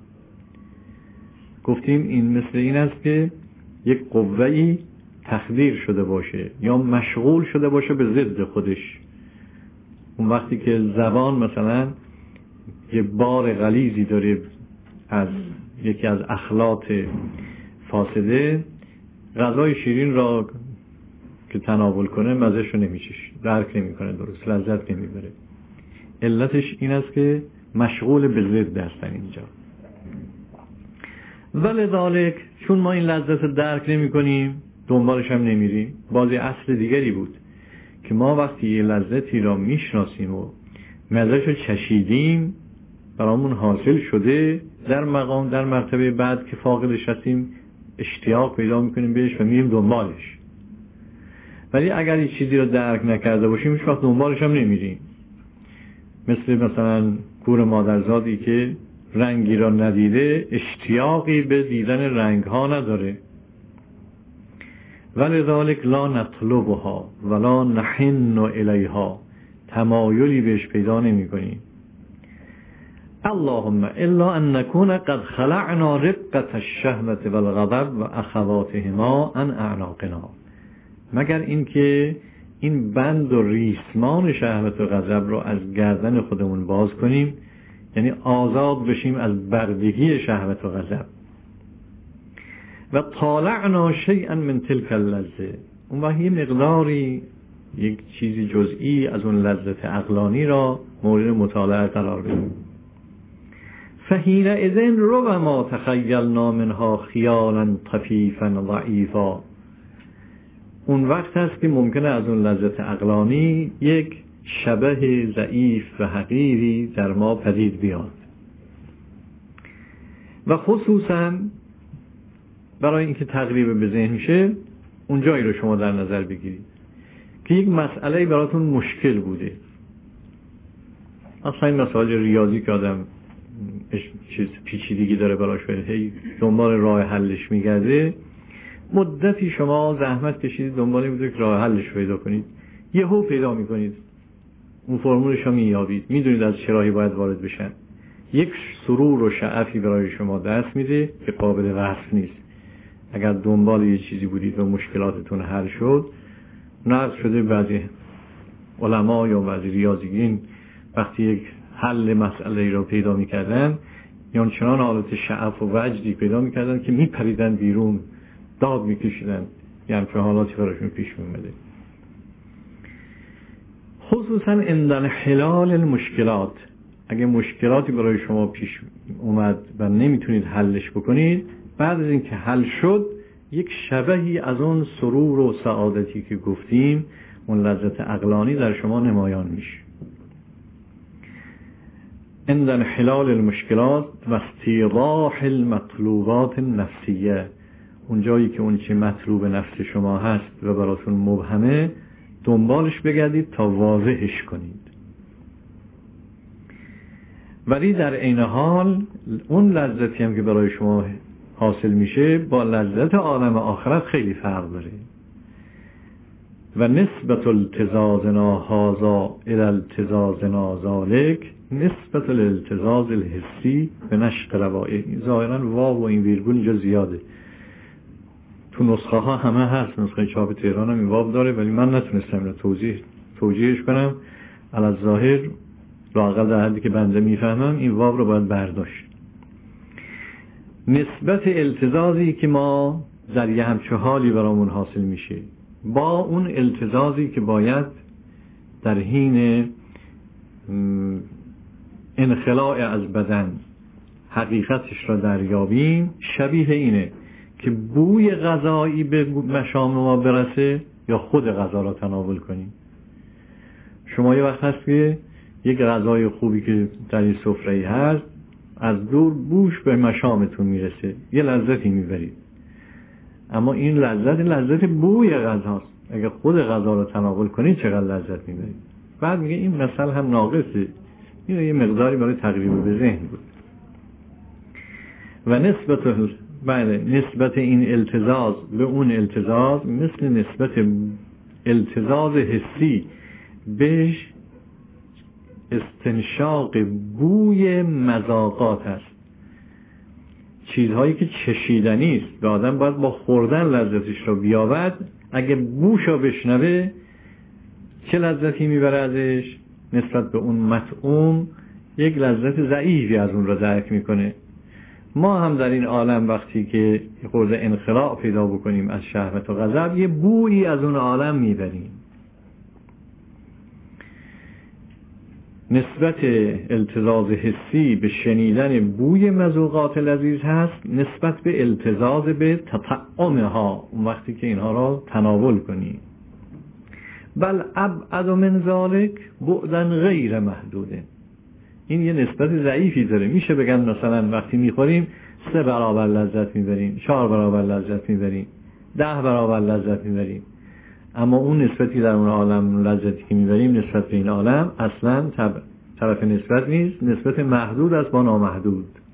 گفتیم این مثل این است که یک قوه‌ای تخدیر شده باشه یا مشغول شده باشه به ضد خودش. اون وقتی که زبان مثلا یه بار غلیظی داره از یکی از اخلاط فاسده، غذای شیرین را که تناول کنه مزهشو نمیچشه، درک نمیکنه، درست لذت نمیبره. علتش این است که مشغول به ضد هستن اینجا. ولذالک، چون ما این لذت درک نمیکنیم دنبالش هم نمیریم. بازی اصل دیگری بود که ما وقتی یه لذتی را میشناسیم و مزهشو چشیدیم، برامون حاصل شده، در مقام در مرتبه بعد که فاقدش هستیم اشتیاق پیدا میکنیم بهش و میریم دنبالش. ولی اگر این چیزی رو درک نکرده باشیم هیچ وقت دنبالش هم نمیریم. مثل مثلا کور مادرزادی که رنگی را ندیده اشتیاقی به دیدن رنگ ها نداره. ولذالک لا نطلبها ولا نحن الیها، تمایلی بهش پیدا نمی کنی. اللهم الا ان نكون قد خلعنا رقة الشهوة والغضب و اخواتهما عن اعناقنا، مگر اینکه این بند و ریسمان شهوت و غضب رو از گردن خودمون باز کنیم، یعنی آزاد بشیم از بردگی شهوت و غضب. و طالعنا شیئا من تلك اللذه، اون وقت یه مقداری، یک چیزی جزئی از اون لذت عقلانی را مورد مطالعه قرار بدیم. فحینئذ ربما تخیلنا منها خیالا طفیفا ضعیفا، اون وقت هست که ممکنه از اون لذت عقلانی یک شبه ضعیف و حقیری در ما پدید بیاد. و خصوصا برای اینکه تقریب به ذهن شه، اون جایی رو شما در نظر بگیرید که یک مسئله براتون مشکل بوده. اصلا این مسائل ریاضی که آدم چیز پیچیدگی داره براش، هی دنبال راه حلش میگرده، مدتی شما زحمت کشیدید دنبال این که راه حلش پیدا کنید، یهو پیدا میکنید، اون فرمولش رو مییابید، میدونید از چه راهی باید وارد بشن. یک سرور و شعفی برای شما دست میده که قابل وصف نیست. اگر دنبال یه چیزی بودید و مشکلاتتون حل شد، نقض شده. بعضی علما یا بعضی ریاضیین وقتی یک حل مسئله را پیدا میکردن، یا چنان حالت شعف و وجدی پیدا میکردن که میپریدن بیرون، داد میکشیدن، یه همچون حالاتی براشون پیش میمده. خصوصا اندن حلال المشکلات، اگه مشکلاتی برای شما پیش اومد و نمیتونید حلش بکنید، بعد از اینکه حل شد، یک شبهی از اون سرور و سعادتی که گفتیم، اون لذت عقلانی در شما نمایان میشه. اندن حلال المشکلات و استیضاح المطلوبات النفسیه، اون جایی که اون چی مطلوب نفس شما هست و براتون مبهمه، دنبالش بگردید تا واضحش کنید. ولی در عین حال اون لذتی هم که برای شما حاصل میشه با لذت عالم آخرت خیلی فرق داره. و نسبت التزازنا هذا الى التزازنا ذالک نسبت الالتزاز الحسی به نشق روائع. ظاهرا واو و این ویرگول اینجا زیاده، تو نسخه ها همه هست، نسخه چاپ تهران هم این واو داره، ولی من نتونستم اینو توضیح توجیهش کنم. علی ظاهر لااقل در حدی که بنده میفهمم این واو رو باید برداشت. نسبت التزازی که ما در یه همچه حالی برامون حاصل میشه با اون التزازی که باید در حین انخلاع از بدن حقیقتش را دریابیم، شبیه اینه که بوی غذایی به مشام ما برسه یا خود غذا را تناول کنیم. شما یه وقت هست که یک غذای خوبی که در این سفره‌ای هست، از دور بوش به مشامتون میرسه، یه لذتی میبرید، اما این لذت لذت بوی غذاست. اگه خود غذا را تناول کنید چقدر لذت میبرید. بعد میگه این مثل هم ناقصه. این یه مقداری برای تقریب به ذهن بود. و نسبت بله نسبت این التزاز به اون التزاز مثل نسبت التزاز حسی به استنشاق بوی مذاقات هست. چیزهایی که چشیدنی است به آدم باید با خوردن لذتش رو بیابد، اگه بوش رو بشنوه چه لذتی میبره ازش؟ نسبت به اون مطعوم یک لذت ضعیفی از اون رو درک میکنه. ما هم در این عالم وقتی که خورده انخلاع پیدا بکنیم از شهوت و غضب، یه بویی از اون عالم میبریم. نسبت التزاز حسی به شنیدن بوی مذوقات لذیذ هست نسبت به التزاز به تطعمها، اون وقتی که اینها را تناول کنی. بل ابعد من ذالک بعدن غیر محدوده. این یه نسبت ضعیفی داره. میشه بگن مثلا وقتی میخوریم سه برابر لذت میبریم، چهار برابر لذت میبریم، ده برابر لذت میبریم، اما اون نسبتی در اون عالم لذتی که میبریم نسبت به این عالم اصلا طرف نسبت نیست، نسبت محدود است با نامحدود.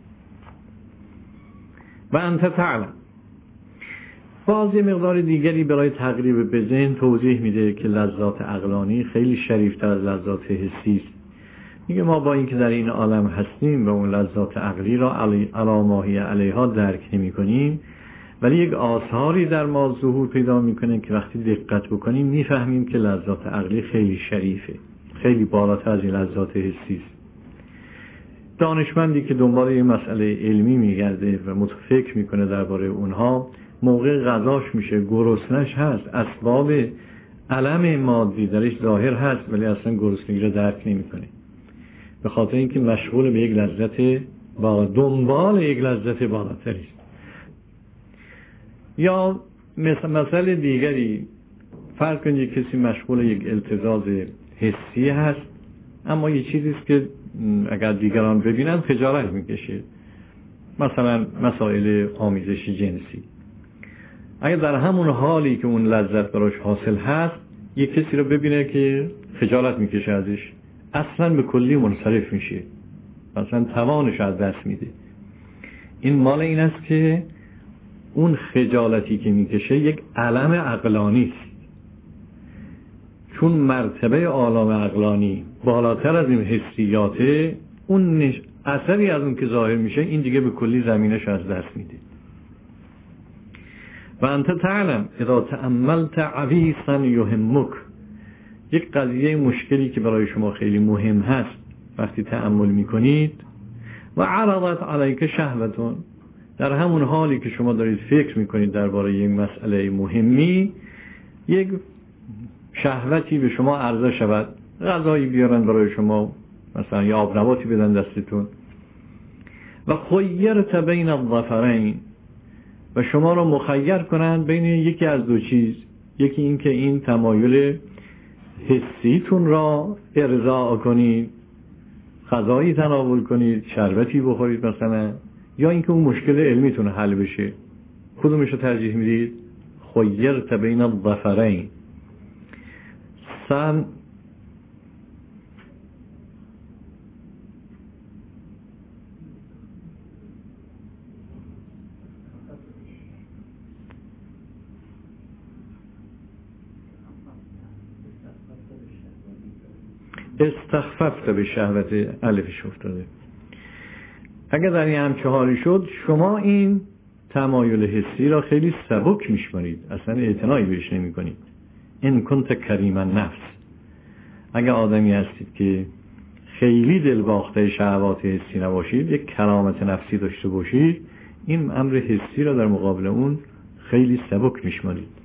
و انت تعلم. باز یه مقدار دیگری برای تقریب به ذهن توضیح میده که لذات عقلانی خیلی شریفتر از لذات حسی است. میگه ما با اینکه در این عالم هستیم و اون لذات عقلی را علی ماهی علیها درک نمی کنیم، ولی یک آثاری در ما ظهور پیدا میکنه که وقتی دقت بکنیم میفهمیم که لذات عقلی خیلی شریفه، خیلی بالاتر از این لذات حسی است. دانشمندی که دنبال این مسئله علمی میگرده و متفکر میکنه درباره اونها، موقع غذاش میشه گرسنش هست، اسباب علم مادی درش ظاهر هست، ولی اصلا گرسنگی رو درک نمیکنه، به خاطر اینکه مشغول به یک لذت با دنبال یک لذت بالاتری است. یا مثل مسئله دیگری، فرض کنید کسی مشغول یک التزاز حسی هست، اما یه چیزی است که اگر دیگران ببینن خجالت میکشه، مثلا مسائل آمیزشی جنسی. اگر در همون حالی که اون لذت براش حاصل هست یک کسی رو ببینه که خجالت میکشه ازش، اصلا به کلی منصرف میشه، اصلا توانش از دست میده. این مال این است که اون خجالتی که میکشه یک علم عقلانی است، چون مرتبه عالم عقلانی بالاتر از این حسیاته، اون نش... اثری از اون که ظاهر میشه این دیگه به کلی زمینش از دست میده. و انت تعلم اذا تأملت عویسا یهمک، یک قضیه مشکلی که برای شما خیلی مهم هست وقتی تأمل میکنید، و عرضت علیک شهوتون، در همون حالی که شما دارید فکر میکنید درباره یک مسئله مهمی، یک شهوتی به شما عرضه شود، غذایی بیارن برای شما، مثلا یا آب نباتی بدن دستتون، و خیرت بین الظفرین، و شما رو مخیر کنند بین یکی از دو چیز، یکی این که این تمایل حسیتون را ارضاء کنید، غذایی تناول کنید، شربتی بخورید مثلا، یا اینکه اون مشکل علمیتون حل بشه. کدومش رو ترجیح میدید؟ خیرت بین الظفرین. سن استخففت به شهوت، الفش افتاده. اگر در این همچه حالی شد، شما این تمایل حسی را خیلی سبک میشمارید، اصلا اعتنایی بهش نمی کنید. این کنت کریم النفس، اگر آدمی هستید که خیلی دلباخته شهوات حسی نباشید، یک کرامت نفسی داشته باشید، این امر حسی را در مقابل اون خیلی سبک میشمارید.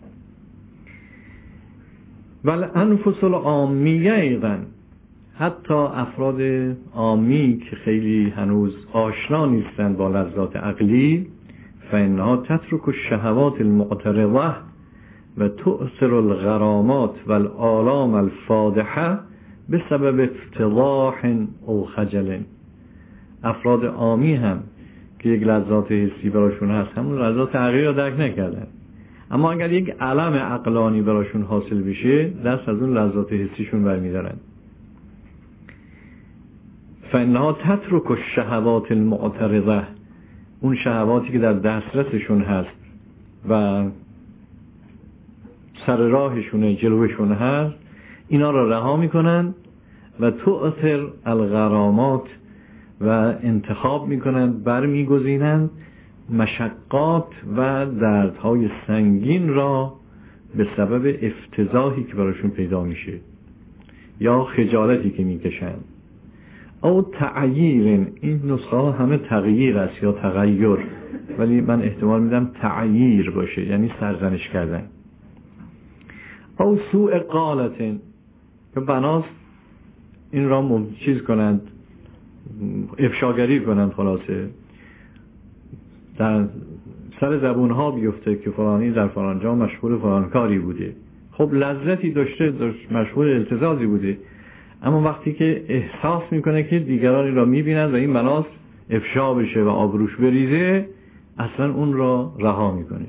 ولی انفس العامیه ایضا، حتی افراد عامی که خیلی هنوز آشنا نیستند با لذات عقلی، فانها تترک الشهوات المعترضه و تؤثر الغرامات والآلام الفادحه بسبب افتضاح او خجل. افراد عامی هم که یک لذات حسی براشون هست، همون لذات عقلی را درک نکردن، اما اگر یک علم عقلانی براشون حاصل بشه، دست از اون لذات حسیشون برمیدارن. فانها تترک الشهوات المعترضه، اون شهواتی که در دسترسشون هست و سر راهشونه، جلوشون هست، اینا را رها میکنن و تؤثر الغرامات، و انتخاب میکنن، برمیگزینن مشقات و دردهای سنگین را به سبب افتضاحی که براشون پیدا میشه یا خجالتی که میکشن. او تعییر، این نسخه ها همه تغییر است یا تغییر، ولی من احتمال میدم تعییر باشه، یعنی سرزنش کردن. او سوء قالت، که بناست این را چیز کنند، افشاگری کنند، خلاصه در سر زبون ها بیفته که فلانی در فلان جا مشغول فلان کاری بوده. خب لذتی داشته، داشت مشغول التزازی بوده، اما وقتی که احساس میکنه که دیگرانی را میبیند و این بناست افشا بشه و آبروش بریزه، اصلا اون را رها میکنه.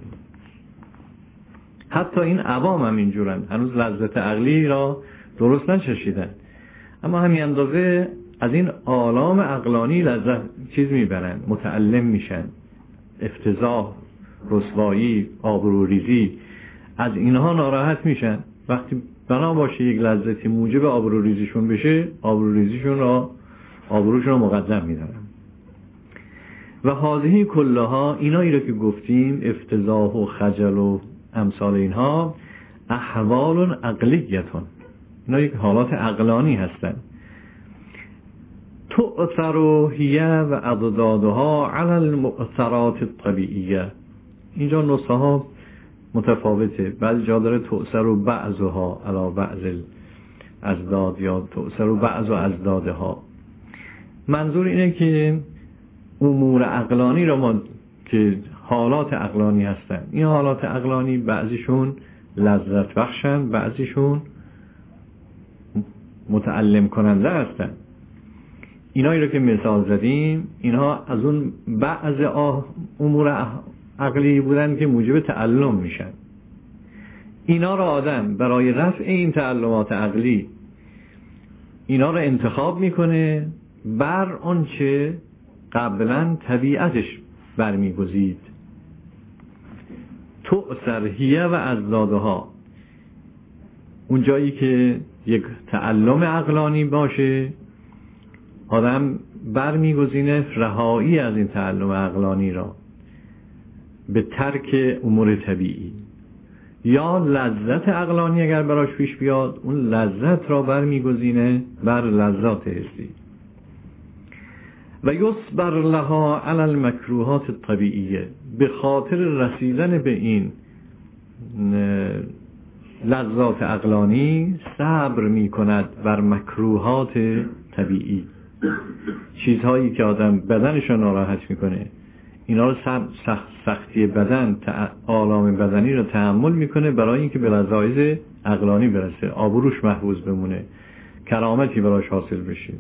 حتی این عوام هم اینجورن، هنوز لذت عقلی را درست نچشیدن، اما همین اندازه از این آلام عقلانی لذت چیز میبرن، متعلم میشن، افتضاح، رسوایی، آبروریزی، از اینها ناراحت میشن. وقتی بنا باشه یک لذتی موجب آبروریزیشون بشه، آبروریزیشون را آبروشون را مقدم میدارن. و هذه کلها، اینایی را که گفتیم، افتضاح و خجل و امثال اینها، احوال عقلیتون، اینا یک حالات عقلانی هستند. تؤثر هی و اضدادها علی المؤثرات الطبیعیه. اینجا نسخه ها متفاوته، بعضی جا داره تؤثر و بعضها علی بعض الازداد یا تؤثر و بعض و ازدادها. منظور اینه که امور عقلانی را ما که حالات عقلانی هستن، این حالات عقلانی بعضیشون لذت بخشن، بعضیشون متعلم کننده هستن. اینایی رو که مثال زدیم، اینها از اون بعض امور عقلی بودن که موجب تعلم میشن. اینا را آدم برای رفع این تعلمات عقلی اینا را انتخاب میکنه بر آنچه قبلا طبیعتش برمیگزید. تؤثر هیه و ازدادها، اون جایی که یک تعلم عقلانی باشه، آدم برمیگزینه رهایی از این تعلم عقلانی را به ترک امور طبیعی. یا لذت عقلانی اگر براش پیش بیاد، اون لذت را برمیگزینه بر لذات حسی. و یصبر لها علی المکروهات الطبیعیه، به خاطر رسیدن به این لذات عقلانی صبر می کند بر مکروهات طبیعی، چیزهایی که آدم بدنش رو ناراحت میکنه، اینا رو سخت سختی بدن، آلام بدنی رو تحمل میکنه برای اینکه به لذایز عقلانی برسه، آبروش محفوظ بمونه، کرامتی براش حاصل بشه.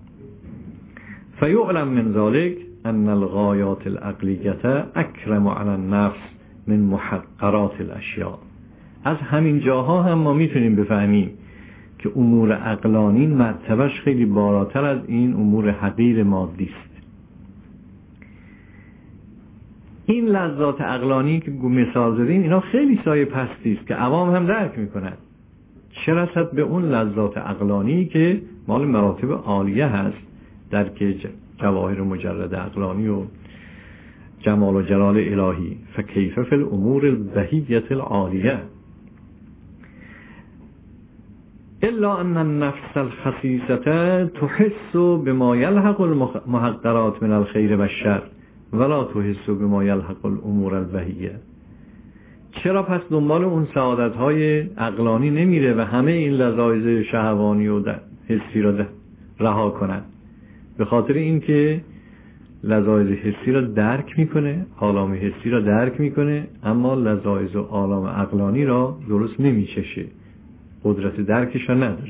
فیعلم من ذلك ان الغایات العقلیه اکرم علی النفس من محقرات الاشیاء. از همین جاها هم ما میتونیم بفهمیم که امور عقلانی مرتبهش خیلی بالاتر از این امور حقیر مادی است. این لذات عقلانی که مثال زدیم، اینا خیلی سایه پستی است که عوام هم درک میکنن، چه رسد به اون لذات عقلانی که مال مراتب عالیه هست، درک جواهر مجرد عقلانی و جمال و جلال الهی. فکیف فی الامور البهیه العالیه الا ان النفس الخسیسه تحس بما یلحق المحقرات من الخیر و الشر ولا تحس بما یلحق الامور البهیه. چرا پس دنبال اون سعادت های عقلانی نمیره و همه این لذایز شهوانی و حسی را رها کنند؟ به خاطر اینکه لذایز حسی را درک میکنه، آلام حسی را درک میکنه، اما لذایز و آلام عقلانی را درست نمیچشه، قدرت درکش را نداره.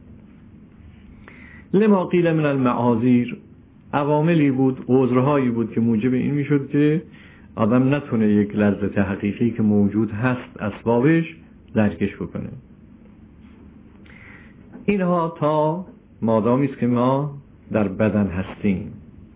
لما قیل من المعاذیر، عواملی بود، عذرهایی بود که موجب این میشد که آدم نتونه یک لذت حقیقی که موجود هست اسبابش درکش بکنه. اینها تا مادامی است که ما در بدن هستیم.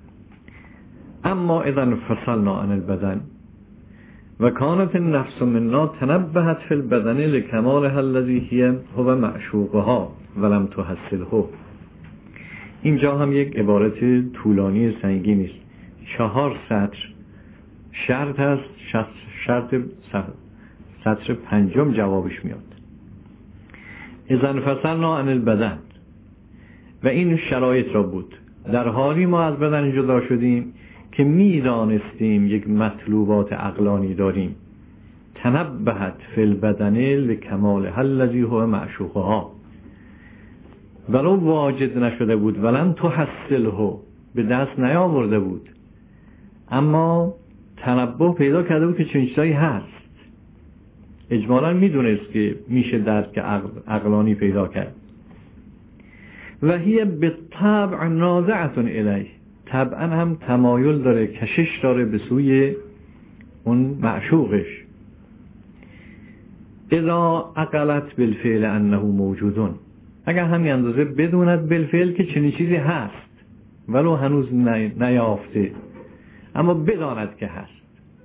اما اذا انفصلنا عن البدن و کانت النفس منا تنبهت فی البدن لکمالها الذی هی هو معشوقها ولم تحصله. اینجا هم یک عبارت طولانی سنگینی است، چهار سطر شرط هست، شرط سطر پنجم جوابش میاد. اذا انفصلنا عن البدن، و این شرایط را بود در حالی ما از بدن جدا شدیم که میدانستیم یک مطلوبات عقلانی داریم. تنبهت فی البدن لکمالها الذی هو معشوقها، ولو واجد نشده بود، ولن تحصله، به دست نیاورده بود، اما تنبه پیدا کرده بود که چنین چیزایی هست. اجمالا میدونست که میشه درک عقل، عقلانی پیدا کرد. و هی بالطبع نازعه الیه، طبعا هم تمایل داره، کشش داره به سوی اون معشوقش. اذا عقلت بالفعل انه موجودون، اگر همین اندازه بدوند بالفعل که چنین چیزی هست، ولو هنوز نیافته، اما بداند که هست.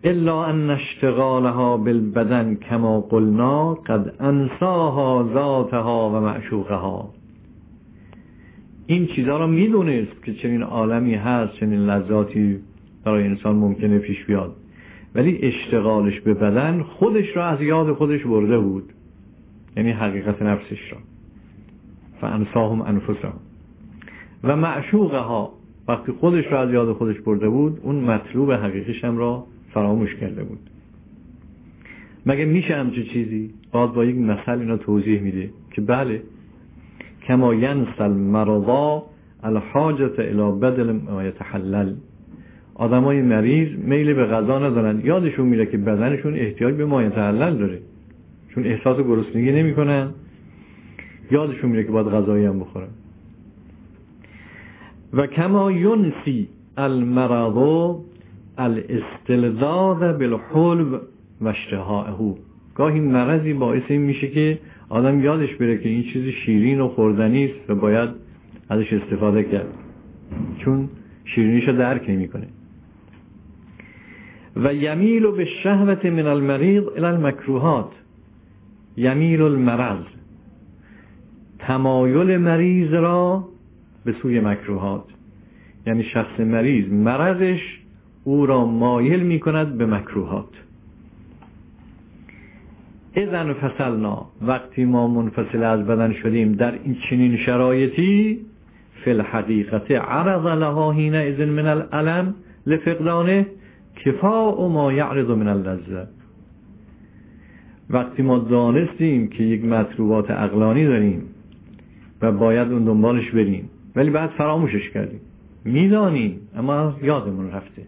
الا ان اشتغالها بالبدن کما قلنا قد انساها ذاتها و معشوقها. این چیزها را میدونست که چنین عالمی هست، چنین لذاتی برای انسان ممکنه پیش بیاد، ولی اشتغالش به بدن خودش را از یاد خودش برده بود، یعنی حقیقت نفسش را. فانساهم انفسهم. و معشوقها، وقتی خودش را از یاد خودش برده بود، اون مطلوب حقیقیش هم را فراموش کرده بود. مگه میشه همچه چیزی؟ باز با یک مثل اینا توضیح میده که بله، کما ینسل مرضا الحاجت الی بدل ما یتحلل. آدمای مریض میل به غذا ندارن، یادشون میره که بدنشون احتیاج به ما یتحلل داره، چون احساس گرسنگی نمیکنن، یادشون میره که باید غذایی هم بخورن. و کما ینسی المرض الاستلذاذ بالحلو و اشتهاءه. گاهی مرضی باعث این میشه که آدم یادش بره که این چیز شیرین و خوردنی است و باید ازش استفاده کرد، چون شیرینیشو درک نمیکنه. و یمیل به شهوت من المریض الی المکروهات. یمیل المرض، تمایل مریض را به سوی مکروهات، یعنی شخص مریض مرضش او را مایل میکند به مکروهات. اذن فصلنا، وقتی ما منفصل از بدن شدیم در این چنین شرایطی، فی الحقیقت عرض لها حینئذ من الالم لفقدانه کفاء ما یعرض من اللذة. وقتی ما دانستیم که یک مطلوبات عقلانی داریم و باید اون دنبالش بریم، ولی بعد فراموشش کردیم، میدانیم اما یادمون رفته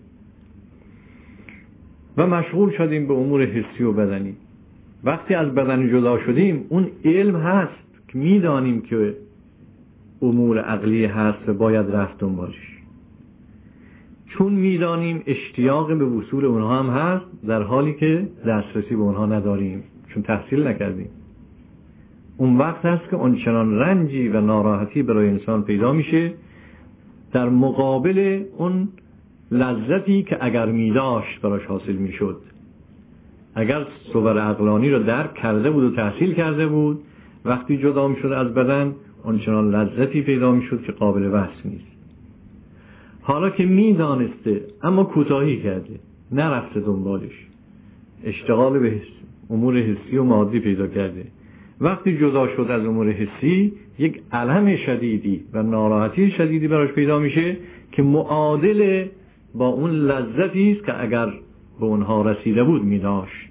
و مشغول شدیم به امور حسی و بدنی. وقتی از بدن جدا شدیم، اون علم هست که میدانیم که امور عقلی هست و باید رفت دنبالش، چون میدانیم اشتیاق به وصول اونها هم هست، در حالی که دسترسی به اونها نداریم چون تحصیل نکردیم. اون وقت هست که اونچنان رنجی و ناراحتی برای انسان پیدا میشه در مقابل اون لذتی که اگر میداشت براش حاصل میشد. اگر صور عقلانی رو درک کرده بود و تحصیل کرده بود، وقتی جدا میشد از بدن اونچنان لذتی پیدا میشد که قابل وصف نیست. حالا که میدانسته اما کوتاهی کرده، نرفته دنبالش، اشتغال به امور حسی و مادی پیدا کرده، وقتی جدا شد از امور حسی یک الم شدیدی و ناراحتی شدیدی براش پیدا میشه که معادل با اون لذتی است که اگر به اونها رسیده بود میداشت.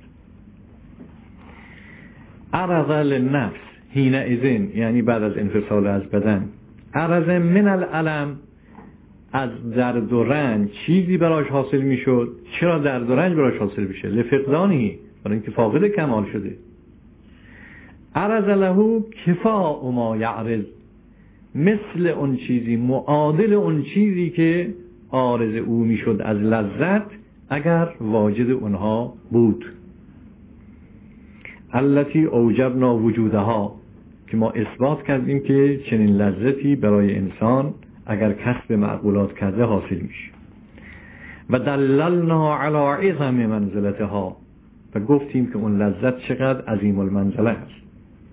عرض للنفس حینئذ، یعنی بعد از انفصال از بدن، عرض من الالم، از درد و رنج چیزی براش حاصل میشد. چرا درد و رنج براش حاصل میشه؟ لفقدانی، برای اینکه فاقد کمال شده. عرض له کفاء ما یعرض، مثل اون چیزی، معادل اون چیزی که عارض او میشد از لذت اگر واجد اونها بود. التي اوجبنا وجودها، که ما اثبات کردیم که چنین لذتی برای انسان اگر کسب معقولات کرده حاصل میشه. و دللنا علی عظم منزلتها، و گفتیم که اون لذت چقدر عظیم المنزله است.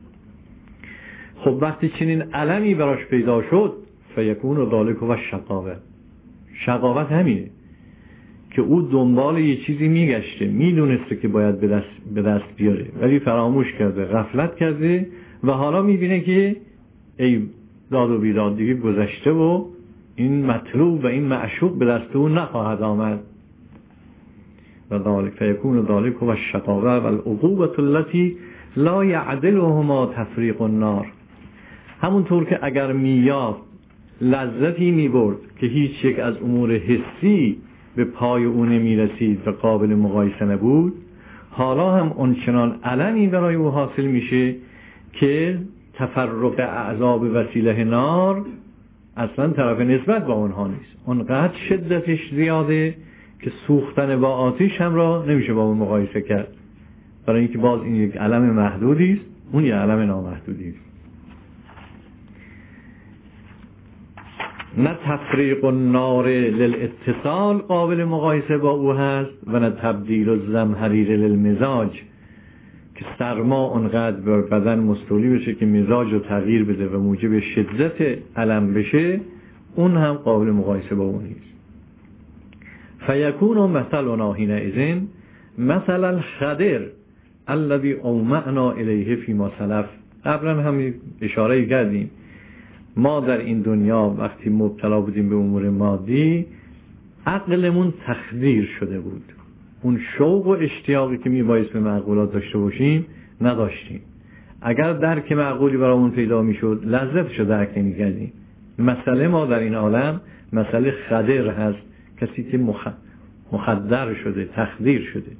خب وقتی چنین علمی براش پیدا شد، فیکون ذالک و شقاوه، شقاوت همینه که او دنبال یه چیزی میگشته، میدونسته که باید به دست, به دست بیاره ولی فراموش کرده، غفلت کرده و حالا میبینه که ای داد و بیداد دیگه گذشته و این مطلوب و این معشوق به دست او نخواهد آمد. و ذالک فیکون ذالک و شقاوه و العقوبة التي لا یعدلهما تفریق النار. همونطور که اگر میافت لذتی میبرد که هیچ یک از امور حسی به پای او نمیرسید و قابل مقایسه نبود، حالا هم اونچنان علمی برای او حاصل میشه که تفرق اعضا به وسیله نار اصلا طرف نسبت با اونها نیست. اونقدر شدتش زیاده که سوختن با آتش هم را نمیشه با اون مقایسه کرد، برای اینکه باز این یک علم محدودی است، اون یک علم نامحدودی است. نه تفریق النار للاتصال قابل مقایسه با او هست و نه تبدیل الزمهریر للمزاج که سرما اونقدر بر بدن مستولی بشه که مزاج رو تغییر بده و موجب شدت الم بشه، اون هم قابل مقایسه با اون نیست. فیکون مثلنا حینئذ مثل الخضر الذی اومعنا الیه فیما سلف. قبلا هم اشاره کردیم ما در این دنیا وقتی مبتلا بودیم به امور مادی عقلمون تخدیر شده بود، اون شوق و اشتیاقی که میبایست به معقولات داشته باشیم نداشتیم. اگر درک معقولی برامون پیدا میشد لذتشو درک نمی‌کردیم. مسئله ما در این عالم مسئله خضر هست، کسی که مخ... مخدر شده، تخدیر شده.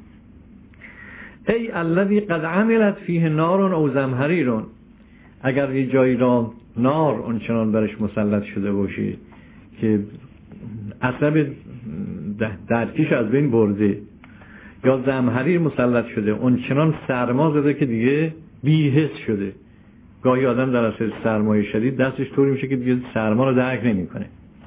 ای الذی قد عملت فیه نار او زمهریر، اگر یه جایی را نار اونچنان برش مسلط شده باشه که عصب درکیش از بین برده، یا زمهریر مسلط شده اونچنان سرما زده که دیگه بی‌حس شده. گاهی آدم در اثر سرمای شدید دستش طوری میشه که دیگه سرما رو درک نمیکنه.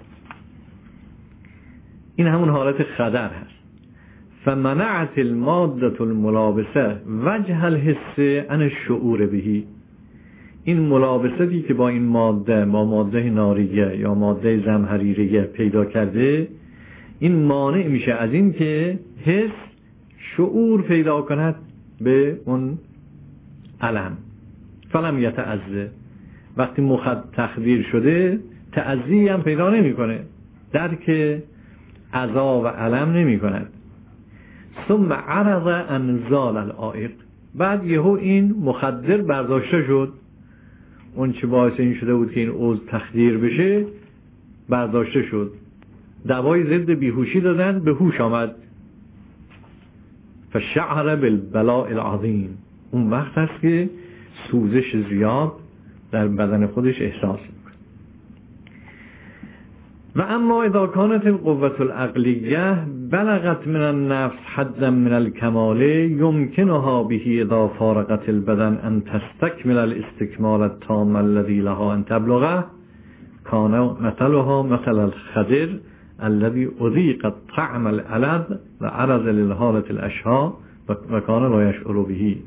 این همون حالت خضر هست. فمنعت الماده الملابسه وجه الحس عن الشعور بهی. این ملابستی که با این ماده، با ماده ناریه یا ماده زمهریریه پیدا کرده، این مانع میشه از این که حس شعور پیدا کند به اون الم. فلم یتعزه، وقتی مخد تخدیر شده تعزیه هم پیدا نمی کنه، درک عذاب و الم نمی کند. ثم عرض انزال العائق، بعد یهو این مخدر برداشته شد، اون چه باعث این شده بود که این عضو تخدیر بشه برداشته شد، دوای ضد بیهوشی دادن، به هوش آمد. فشعر بالبلاء العظیم، اون وقت هست که سوزش زیاد در بدن خودش احساس میکنه. و اما اذا كانت القوة العقلیه بلغت من النفس حدا من الكمال يمكنها به اذا فارقت البدن ان تستكمل الاستكمال التام الذي لها ان تبلغه كان مثلها مثل الخضر الذي اذيق طعم الالذ وعرض للحالة الاشهى وكان لا يشعر به.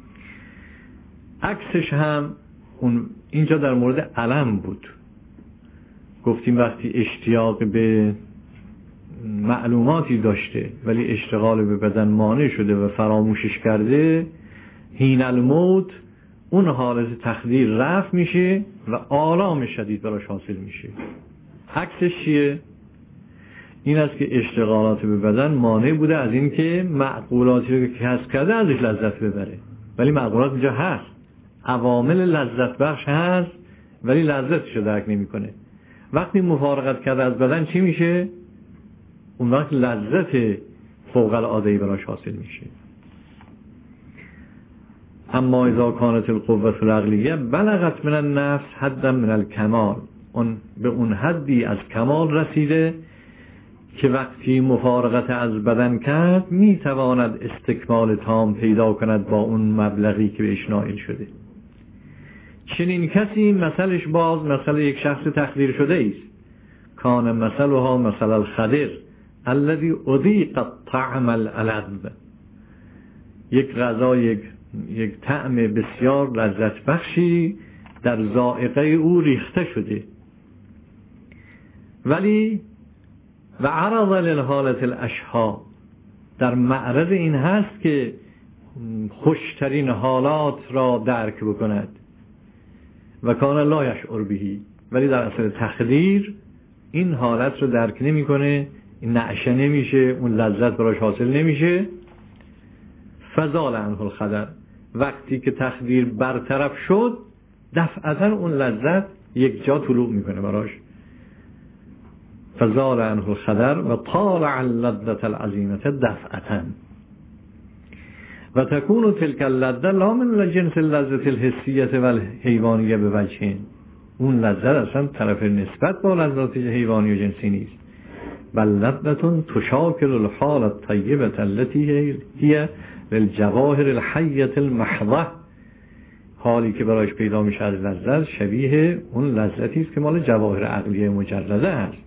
عکسش هم اون اینجا در مورد الم بود. گفتیم وقتی اشتیاق به معلوماتی داشته ولی اشتغال به بدن مانع شده و فراموشش کرده، حین الموت اون حالت تخدیر رفع میشه و آرام شدید براش حاصل میشه. عکسش چیه؟ این است که اشتغالات به بدن مانع بوده از این که معقولاتی رو که کسب کرده ازش لذت ببره، ولی معقولات اینجا هست، عوامل لذت بخش هست ولی لذتش رو درک نمی کنه. وقتی مفارقت کرده از بدن چی میشه؟ اون وقت لذت فوق العاده‌ای براش حاصل میشه. اما اذا كانت القوة العقلیه بلغت من النفس حدا من الکمال، اون به اون حدی از کمال رسیده که وقتی مفارقت از بدن کرد میتواند استکمال تام پیدا کند با اون مبلغی که بهش نائل شده. چنین کسی مثلش باز مثل یک شخص تخدیر شده است. کان مثلها مثل الخضر الذي اذیق طعم الالذ، یک غذا، یک یک طعم بسیار لذت بخشی در ذائقه او ریخته شده، ولی و عرض للحالة الاشهى، در معرض این هست که خوشترین حالات را درک بکند. و کان لا یشعر بهی، ولی در اصل تخدیر این حالت رو درک نمی کنه، این نعشه نمیشه، اون لذت براش حاصل نمیشه. فزال عنه الخضر، وقتی که تخدیر برطرف شد دفعتا اون لذت یک جا طلوع میکنه براش. فزال عنه الخضر و طالع اللذة العظیمة دفعتا و تكون تلك اللذة لا من جنس اللذة الحسیة و الحیوانیه به وجهین، اون لذت اصلا طرف نسبت با لذات حیوانی و جنسی نیست، بل لذة تشاکل الحال الطیبة التي هي للجواهر الحیة المحضة، حالی که برایش پیدا میشه از لذت شبیه اون لذتی است که مال جواهر عقلیه مجرده است.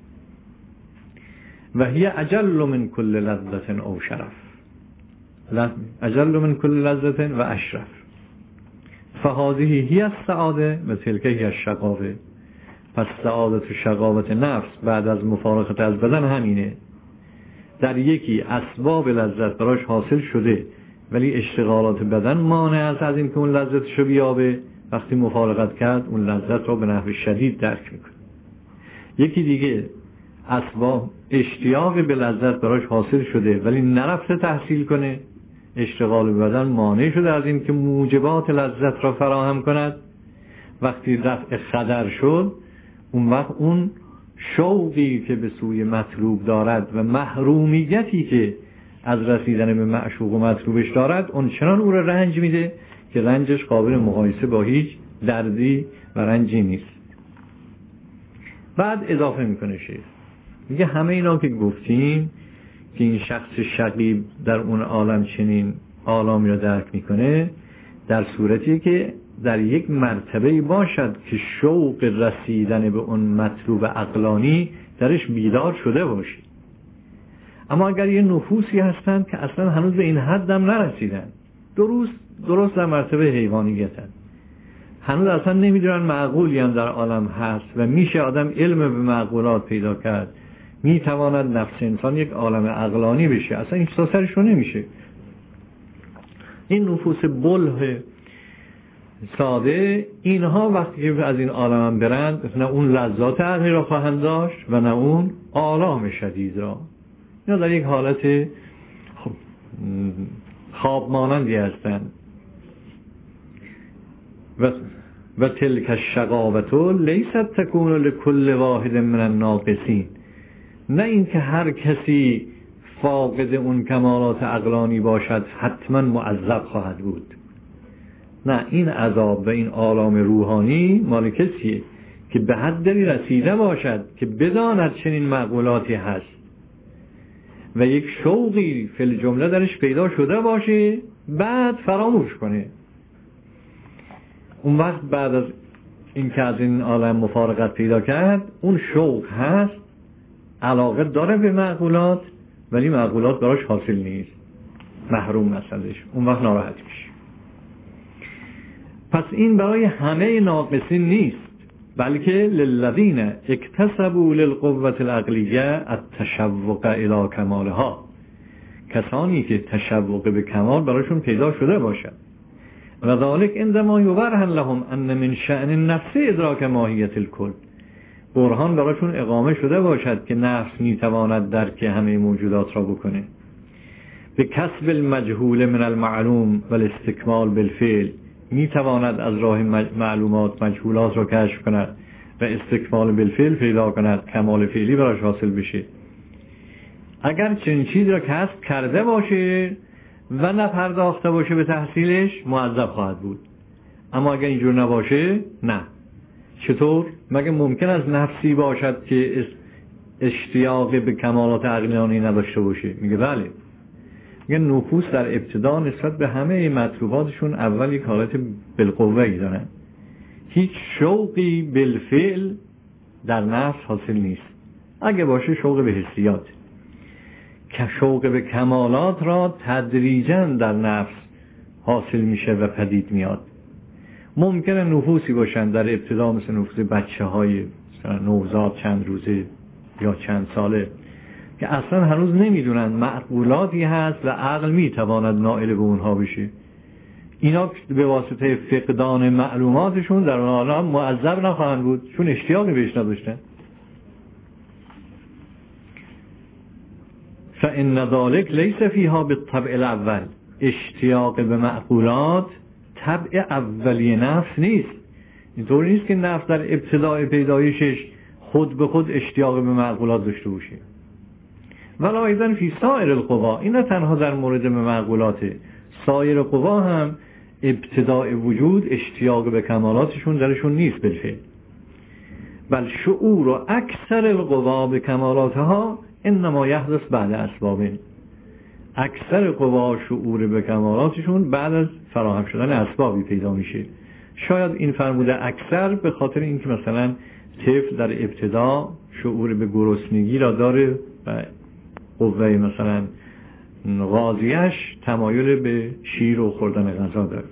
و هی اجل من کل لذت او شرف، اجل من کل لذت و اشرف. فهذه هی السعاده و تلک هی الشقاوه. پس سعادت و شقاوت نفس بعد از مفارقت از بدن همینه. در یکی اسباب لذت براش حاصل شده ولی اشتغالات بدن مانع است از این که اون لذتشو بیابه. وقتی مفارقت کرد اون لذت رو به نحو شدید درک میکنه. یکی دیگه اسباب اشتیاق به لذت براش حاصل شده ولی نرفته تحصیل کنه، اشتغال بدن مانع شده از این که موجبات لذت را فراهم کند. وقتی رفع خطر شد اون وقت اون شوقی که به سوی مطلوب دارد و محرومیتی که از رسیدن به معشوق و مطلوبش دارد اون چنان او را رنج میده که رنجش قابل مقایسه با هیچ دردی و رنجی نیست. بعد اضافه میکنه شیخ، میگه همه اینا که گفتیم که این شخص شقیب در اون عالم چنین آلامی را درک میکنه در صورتی که در یک مرتبه باشد که شوق رسیدن به اون مطلوب عقلانی درش بیدار شده باشی. اما اگر یه نفوسی هستند که اصلا هنوز به این حد هم نرسیدن، درست درست در مرتبه حیوانیتن، هنوز اصلا نمیدونن معقولی هم در عالم هست و میشه آدم علم به معقولات پیدا کرد، میتواند نفس انسان یک عالم عقلانی بشه، اصلا این سرشون نمیشه. این نفوس بله ساده، اینها وقتی که از این عالم برند نه اون لذات عقلی را خواهند داشت و نه اون آرام شدید را. اینا در یک حالت خواب مانندی هستند. و و تلک الشقاوة لیست تکون لکل واحد من الناقصین، نه اینکه هر کسی فاقد اون کمالات عقلانی باشد حتما معذب خواهد بود. نه، این عذاب و این آلام روحانی مال کسیه که به حدی رسیده باشد که بداند چنین معقولاتی هست و یک شوقی فی الجمله درش پیدا شده باشه بعد فراموش کنه. اون وقت بعد از این که از این عالم مفارقت پیدا کرد اون شوق هست، علاقه داره به معقولات ولی معقولات براش حاصل نیست، محروم است ازش، اون وقت ناراحت میشه. پس این برای همه ناقصین نیست، بلکه للذین اکتسبوا للقوة العقلیه التشوق الی کمالها، کسانی که تشوق به کمال براشون پیدا شده باشد. و ذالک عندما یبرهن لهم ان من شأن النفس ادراک ماهیت الکل، برهان براشون اقامه شده باشد که نفس میتواند درک همه موجودات را بکنه. به کسب المجهول من المعلوم و الاستکمال بالفعل، میتواند از راه معلومات مجهولات را کشف کند و استکمال بالفعل پیدا کند، کمال فعلی براش حاصل بشه. اگر چنین چیزی را کسب کرده باشه و نپرداخته باشه به تحصیلش معذب خواهد بود. اما اگر اینجور نباشه نه. چطور؟ مگه ممکن است نفسی باشد که اشتیاق به کمالات عقلانی نداشته باشه؟ میگه بله. میگه نفوس در ابتدا نسبت به همه مطلوباتشون اول یک حالت بالقوه‌ای دارن، هیچ شوقی بالفعل در نفس حاصل نیست. اگه باشه شوق به حسیات، که شوق به کمالات را تدریجاً در نفس حاصل میشه و پدید میاد. ممکنه نفوسی باشن در ابتدا مثل نفوس بچه های نوزاد چند روزه یا چند ساله که اصلا هنوز نمیدونن معقولاتی هست و عقل میتواند نائل به اونها بشه. اینا به واسطه فقدان معلوماتشون در اون عالم معذب نخواهند بود، چون اشتیاقی بهش نداشتن. فإن ذلك ليس فيها بالطبع الاول، اشتیاق به معقولات طبع اولیه نفس نیست. اینطور نیست که نفس در ابتدای پیدایشش خود به خود اشتیاق به معقولات داشته باشه. ولا ایضا فی سایر القوا، این نه تنها در مورد معقولاته، سایر قوا هم ابتدای وجود اشتیاق به کمالاتشون درشون نیست بالفعل. بل شعور و اکثر القوا به کمالاتها انما یحدث بعد اسباب، اکثر قوا شعور به کمالاتشون بعد از فراهم شدن اسبابی پیدا میشه. شاید این فرموده اکثر به خاطر اینکه مثلا طفل در ابتدا شعور به گرسنگی را داره و قوه مثلا غازیش تمایل به شیر و خوردن غذا داره.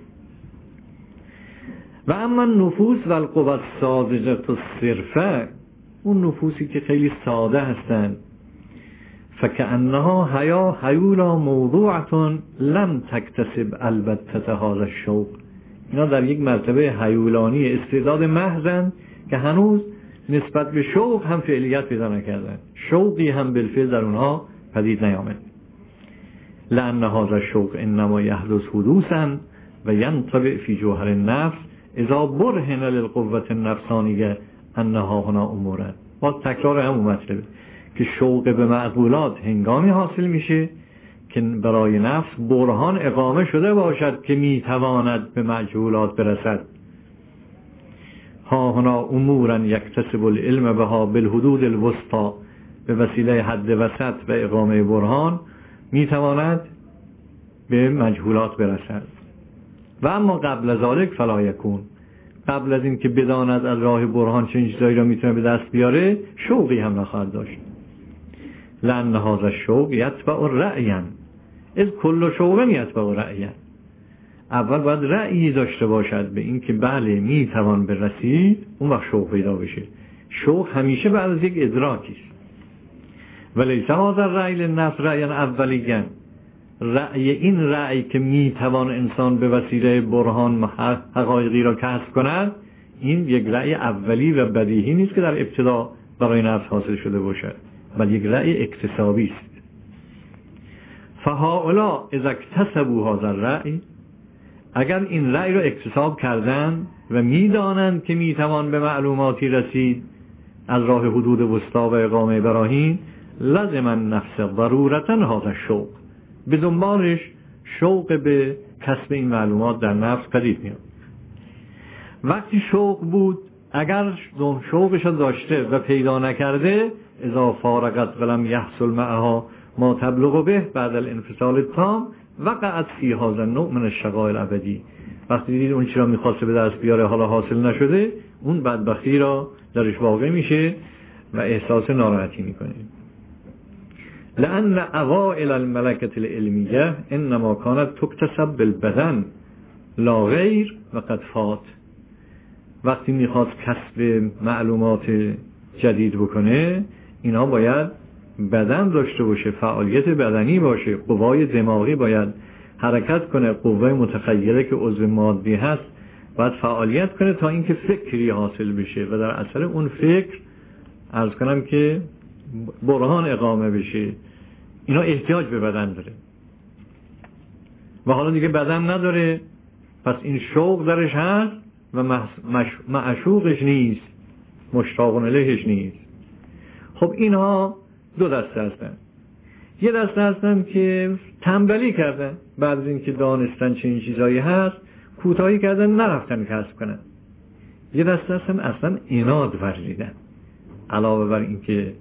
و اما نفوس و القوى الساذجة الصرفه، اون نفوسی که خیلی ساده هستند، فکأنها حیا حیولا موضوعة لم تکتسب البته هذا الشوق، اینا در یک مرتبه حیولانی استعداد محضن که هنوز نسبت به شوق هم فعلیت پیدا نکردن، شوقی هم بالفعل در اونها پدید نیامد. لأن هذا الشوق انما يحدث حدوثا و ينطبع في جوهر النفس اذا برهن للقوة النفسانیه انها هنا امورا. باز تکرار همون مطلبه که شوق به معقولات هنگامی حاصل میشه که برای نفس برهان اقامه شده باشد که میتواند به مجهولات برسد. ها هنا امورا یکتسب العلم بها بالحدود الوسطى، به وسیله حد وسط و اقامه برهان میتواند به مجهولات برسد. و اما قبل از ذلک فلا یکون، قبل از این که بداند از راه برهان چه چیزایی را میتونه به دست بیاره شوقی هم نخواهد داشت. لأن هذا الشوق یتبع رأیا اذ کل شوق یتبع رأیا، اول باید رأیی داشته باشد به این که بله میتوان برسید، اون وقت شوق پیدا بشه. شوق همیشه بعد از یک ادراکی است. ولیس هذا الرأی للنفس رأیا اولیاً، رأی این رأی که میتوان انسان به وسیله برهان حقایقی را کسب کند، این یک رأی اولی و بدیهی نیست که در ابتدا برای نفس حاصل شده باشد، بل یک رأی اکتسابی است. فهؤلاء اذا اکتسبوا هذا الرأی، اگر این رأی را اکتساب کردند و میدانند که میتوان به معلوماتی رسید از راه حدود وسطا و اقامه براهین، لازم النفس ضرورتا هذا الشوق، به دنبالش شوق به کسب این معلومات در نفس پدید میاد. وقتی شوق بود، اگر شوقش را داشته و پیدا نکرده، اذا فارقت ولم یحصل معها ما تبلغ به بعد الانفصال التام وقعت فی هذا النوع من الشقاء الابدی، وقتی دید اون چیزی را می‌خواسته به دست بیاره حالا حاصل نشده، اون بدبختی را درش واقع میشه و احساس ناراحتی میکنه. لأن اوائل الملكة العلمية انما كانت تكتسب بالبدن لا غیر و قد فات. وقتی میخواست کسب معلومات جدید بکنه، اینا باید بدن داشته باشه، فعالیت بدنی باشه، قوای دماغی باید حرکت کنه، قوای متخیله که عضو مادی هست باید فعالیت کنه تا اینکه فکری حاصل بشه و در اثر اون فکر عرض کنم که برهان اقامه بشه. اینا احتیاج به بدن داره و حالا دیگه بدن نداره، پس این شوق درش هست و معشوقش نیست، مشتاق الیهش نیست. خب اینها دو دسته هستن. یه دسته هستن که تنبلی کردن، بعد از اینکه دانستن چه این چیزایی هست کوتاهی کردن، نرفتن کسب کنن. یه دسته هستن اصلا عناد ورزیدن، علاوه بر اینکه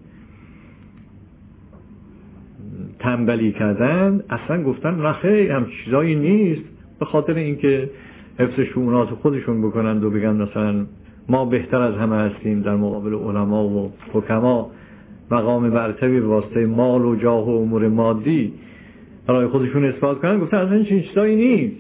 تنبلی کردن اصلا گفتن نه خیر هم چیزایی نیست، به خاطر اینکه حفظ شؤونات خودشون بکنند و بگن مثلا ما بهتر از همه هستیم در مقابل علما و حکما، مقام برتری به واسطه مال و جاه و امور مادی برای خودشون اثبات کنن، گفتن اصلا چیزایی نیست.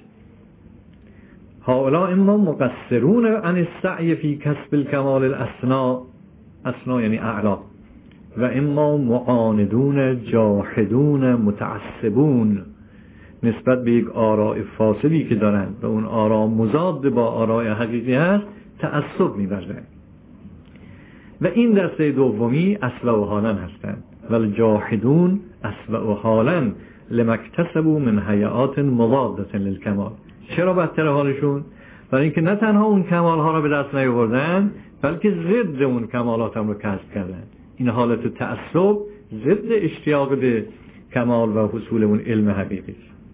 هؤلاء اما مقصرون عن السعی فی کسب الکمال الاسنا، اسنا یعنی اعلا، و اما معاندون جاحدون متعصبون نسبت به یک آراء فاسدی که دارند و اون آراء مضاد با آراء حقیقی هست تعصب می‌ورزند. و این دسته دومی اصل و حالا هستند، ولی جاحدون اصل و حالا لما اکتسبوا من حیات مضادة للکمال. چرا بدتر حالشون؟ برای اینکه نه تنها اون کمال ها را به دست نیاوردن، بلکه ضد اون کمالات هم رو کسب کردن. این حالت تعصب ضد اشتیاق به کمال و حصول اون علم حقیقی.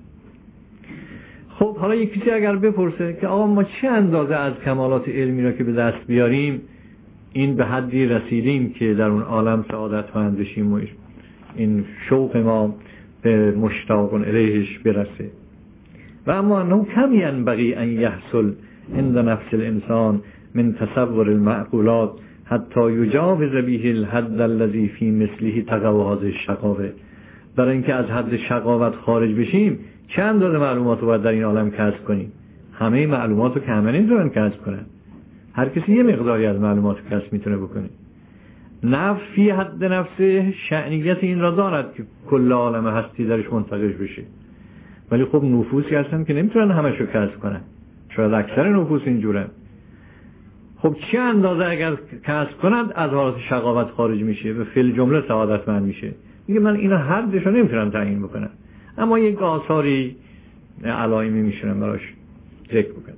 خب حالا یک کسی اگر بپرسه که آقا ما چه اندازه از کمالات علمی را که به دست بیاریم این به حدی رسیدیم که در اون عالم سعادتمند بشیم و این شوق ما به مشتاق الیهش برسه، و اما انه کم ینبغی ان یحصل عند نفس الانسان من تصور المعقولات حتی یجاوز به الحد الذی فی مثله تجاوز الشقاوه. برای اینکه از حد شقاوت خارج بشیم چه اندازه معلومات رو باید در این عالم کسب کنیم؟ همه معلومات رو که همه نمیتونن کسب کنن. هر کسی یه مقداری از معلومات رو کسب میتونه بکنه. نفس فی حد نفسه شأنیت این را دارد که کل عالم هستی درش منتقش بشه، ولی خب نفوسی هستن که نمیتونن همش رو کسب کنن. شاید اکثر نفوس اینجورن. خب چه اندازه اگر کسب کنند از حالت شقاوت خارج میشه و فی الجمله سعادتمند میشه؟ میگه من اینا حدش رو نمیتونم تعیین بکنم، اما یک آثاری علائمی میشونم براش ذکر بکنم.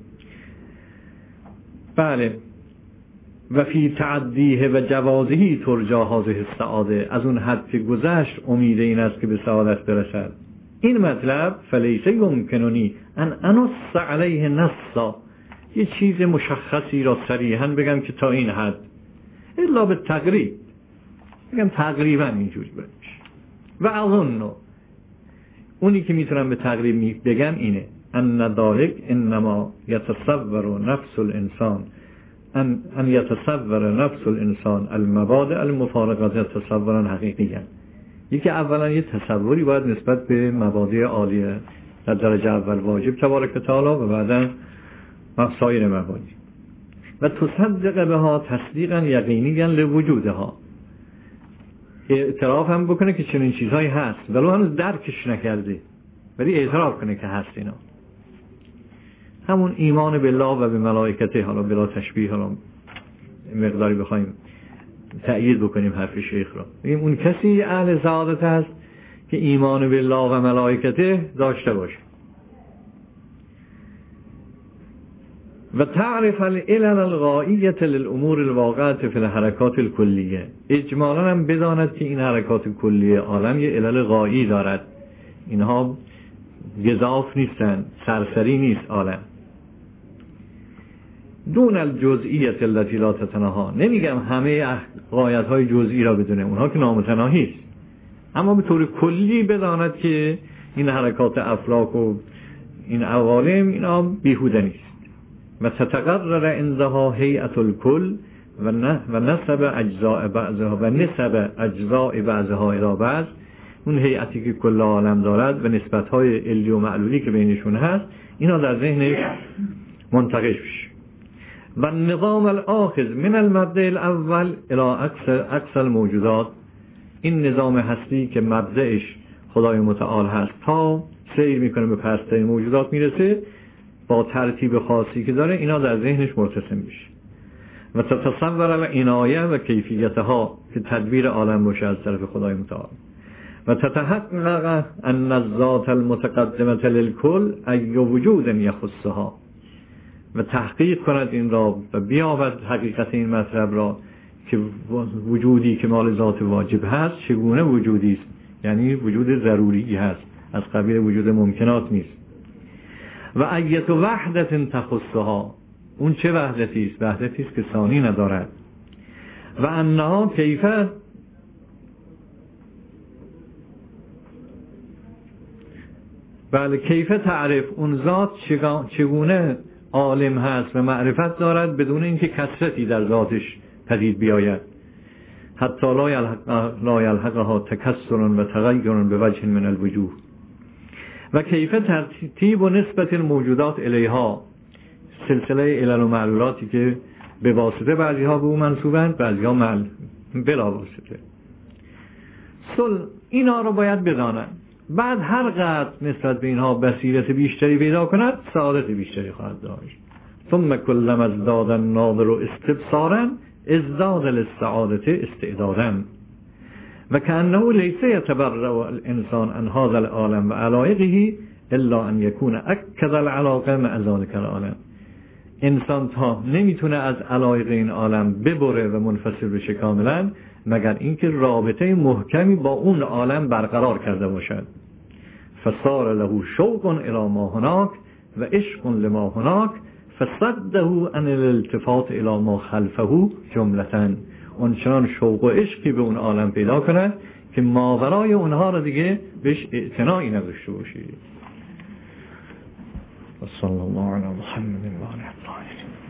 بله. و فی تعدیه و جوازهی ترجا هذه السعاده، از اون حد که گذشت امید این است که به سعادت برسد. این مطلب فلیس یمکننی ان انص علیه نصا، یه چیز مشخصی را صریحا بگم که تا این حد، الا به تقریب بگم تقریبا اینجوری باشه. و اظن اونی که میتونم به تقریب بگم اینه ان ذلک انما یتصور نفس الانسان ان ان یتصور نفس الانسان المبادئ المفارقه تصورا حقیقیا. یکی اولا یه تصوری باید نسبت به مبادئ عالیه در درجه اول واجب تبارک و تعالی و بعدا سایر مبادئ و تصدق بها تصدیقا یقینیا لوجودها، اعتراف هم بکنه که چنین چیزهایی هست ولو هنوز درکش نکرده، ولی اعتراف کنه که هست. اینا همون ایمان بالله و به ملائکته، حالا بلا تشبیه، حالا مقداری بخوایم تأیید بکنیم حرف شیخ را، بگیم اون کسی اهل سعادت هست که ایمان بالله و ملائکته داشته باشه. و تعرف العلل الغائیه للامور الواقعه فی الحرکات الکلیه، اجمالا هم بداند که این حرکات کلیه عالم یه علل غایی دارد، اینها گزاف نیستن، سرسری نیست عالم. دون الجزئیه التي لا تتناهی، نمیگم همه غایت های جزئی را بدونه، اونها که نامتناهی است، اما به طور کلی بداند که این حرکات افلاک و این عوالم اینا بیهوده نیست. و تتقرر عندها هیئت الکل و و نسب اجزاء بعضها و نسب اجزاء بعضها الی بعض، اون هیئتی که کل عالم دارد و نسبت‌های علی و معلولی که بینشون هست اینا در ذهنش منتقش بشه. و نظام الاخذ من المبدأ الاول الى اکثر الموجودات، این نظام هستی که مبدأش خدای متعال هست تا سیر میکنه به پست‌ترین موجودات میرسه با ترتیب خاصی که داره، اینا در ذهنش مرتسم میشه. و تتصور و عنایه و کیفیتها که تدبیر عالم باشه از طرف خدای متعال. و تتحقق ان الذات المتقدمه للکل ای وجود یخصها، و تحقیق کند این را و بیابد حقیقت این مطلب را که وجودی که مال ذات واجب هست چگونه وجودی است، یعنی وجود ضروری هست، از قبیل وجود ممکنات نیست. و ایت وحدت تخصها، اون چه وحدتی است؟ وحدتی است که ثانی ندارد. و انها کیفه بله کیفه تعرف، اون ذات چگونه عالم هست و معرفت دارد بدون اینکه کثرتی در ذاتش پدید بیاید. حتی لا یلحق لا یلحقها تکثر و تغیر به وجه من الوجوه. و کیفه ترتیب و نسبت الموجودات الیها، سلسله علل و معلولاتی که به واسطه بعضی ها به او منصوبند، بعضی ها مل بلا واسطه. سل اینا رو باید بدانند. بعد هر قدر نسبت به اینها بصیرت بیشتری پیدا کند سعادت بیشتری خواهد داشت. ثم کلما ازداد الناظر استبصارا ازداد للسعادت استعدادا. و کأنه لیس یتبرأ الانسان عن هذا العالم و علایقه الا ان یکون اکد العلاقه مع ذلك العالم. انسان تا نمیتونه از علایق این عالم ببره و منفصل بشه کاملا مگر اینکه رابطه محکمی با اون عالم برقرار کرده باشد. فصار له شوق الی ما هناک و عشق لما هناک فصده عن الالتفات الی ما خلفه جملةً. اونچنان شوق و عشقی به اون عالم پیدا کند که ماورای اونها را دیگه بهش اعتنایی نداشته باشه. و صلی الله علی محمد و آله الطاهرین.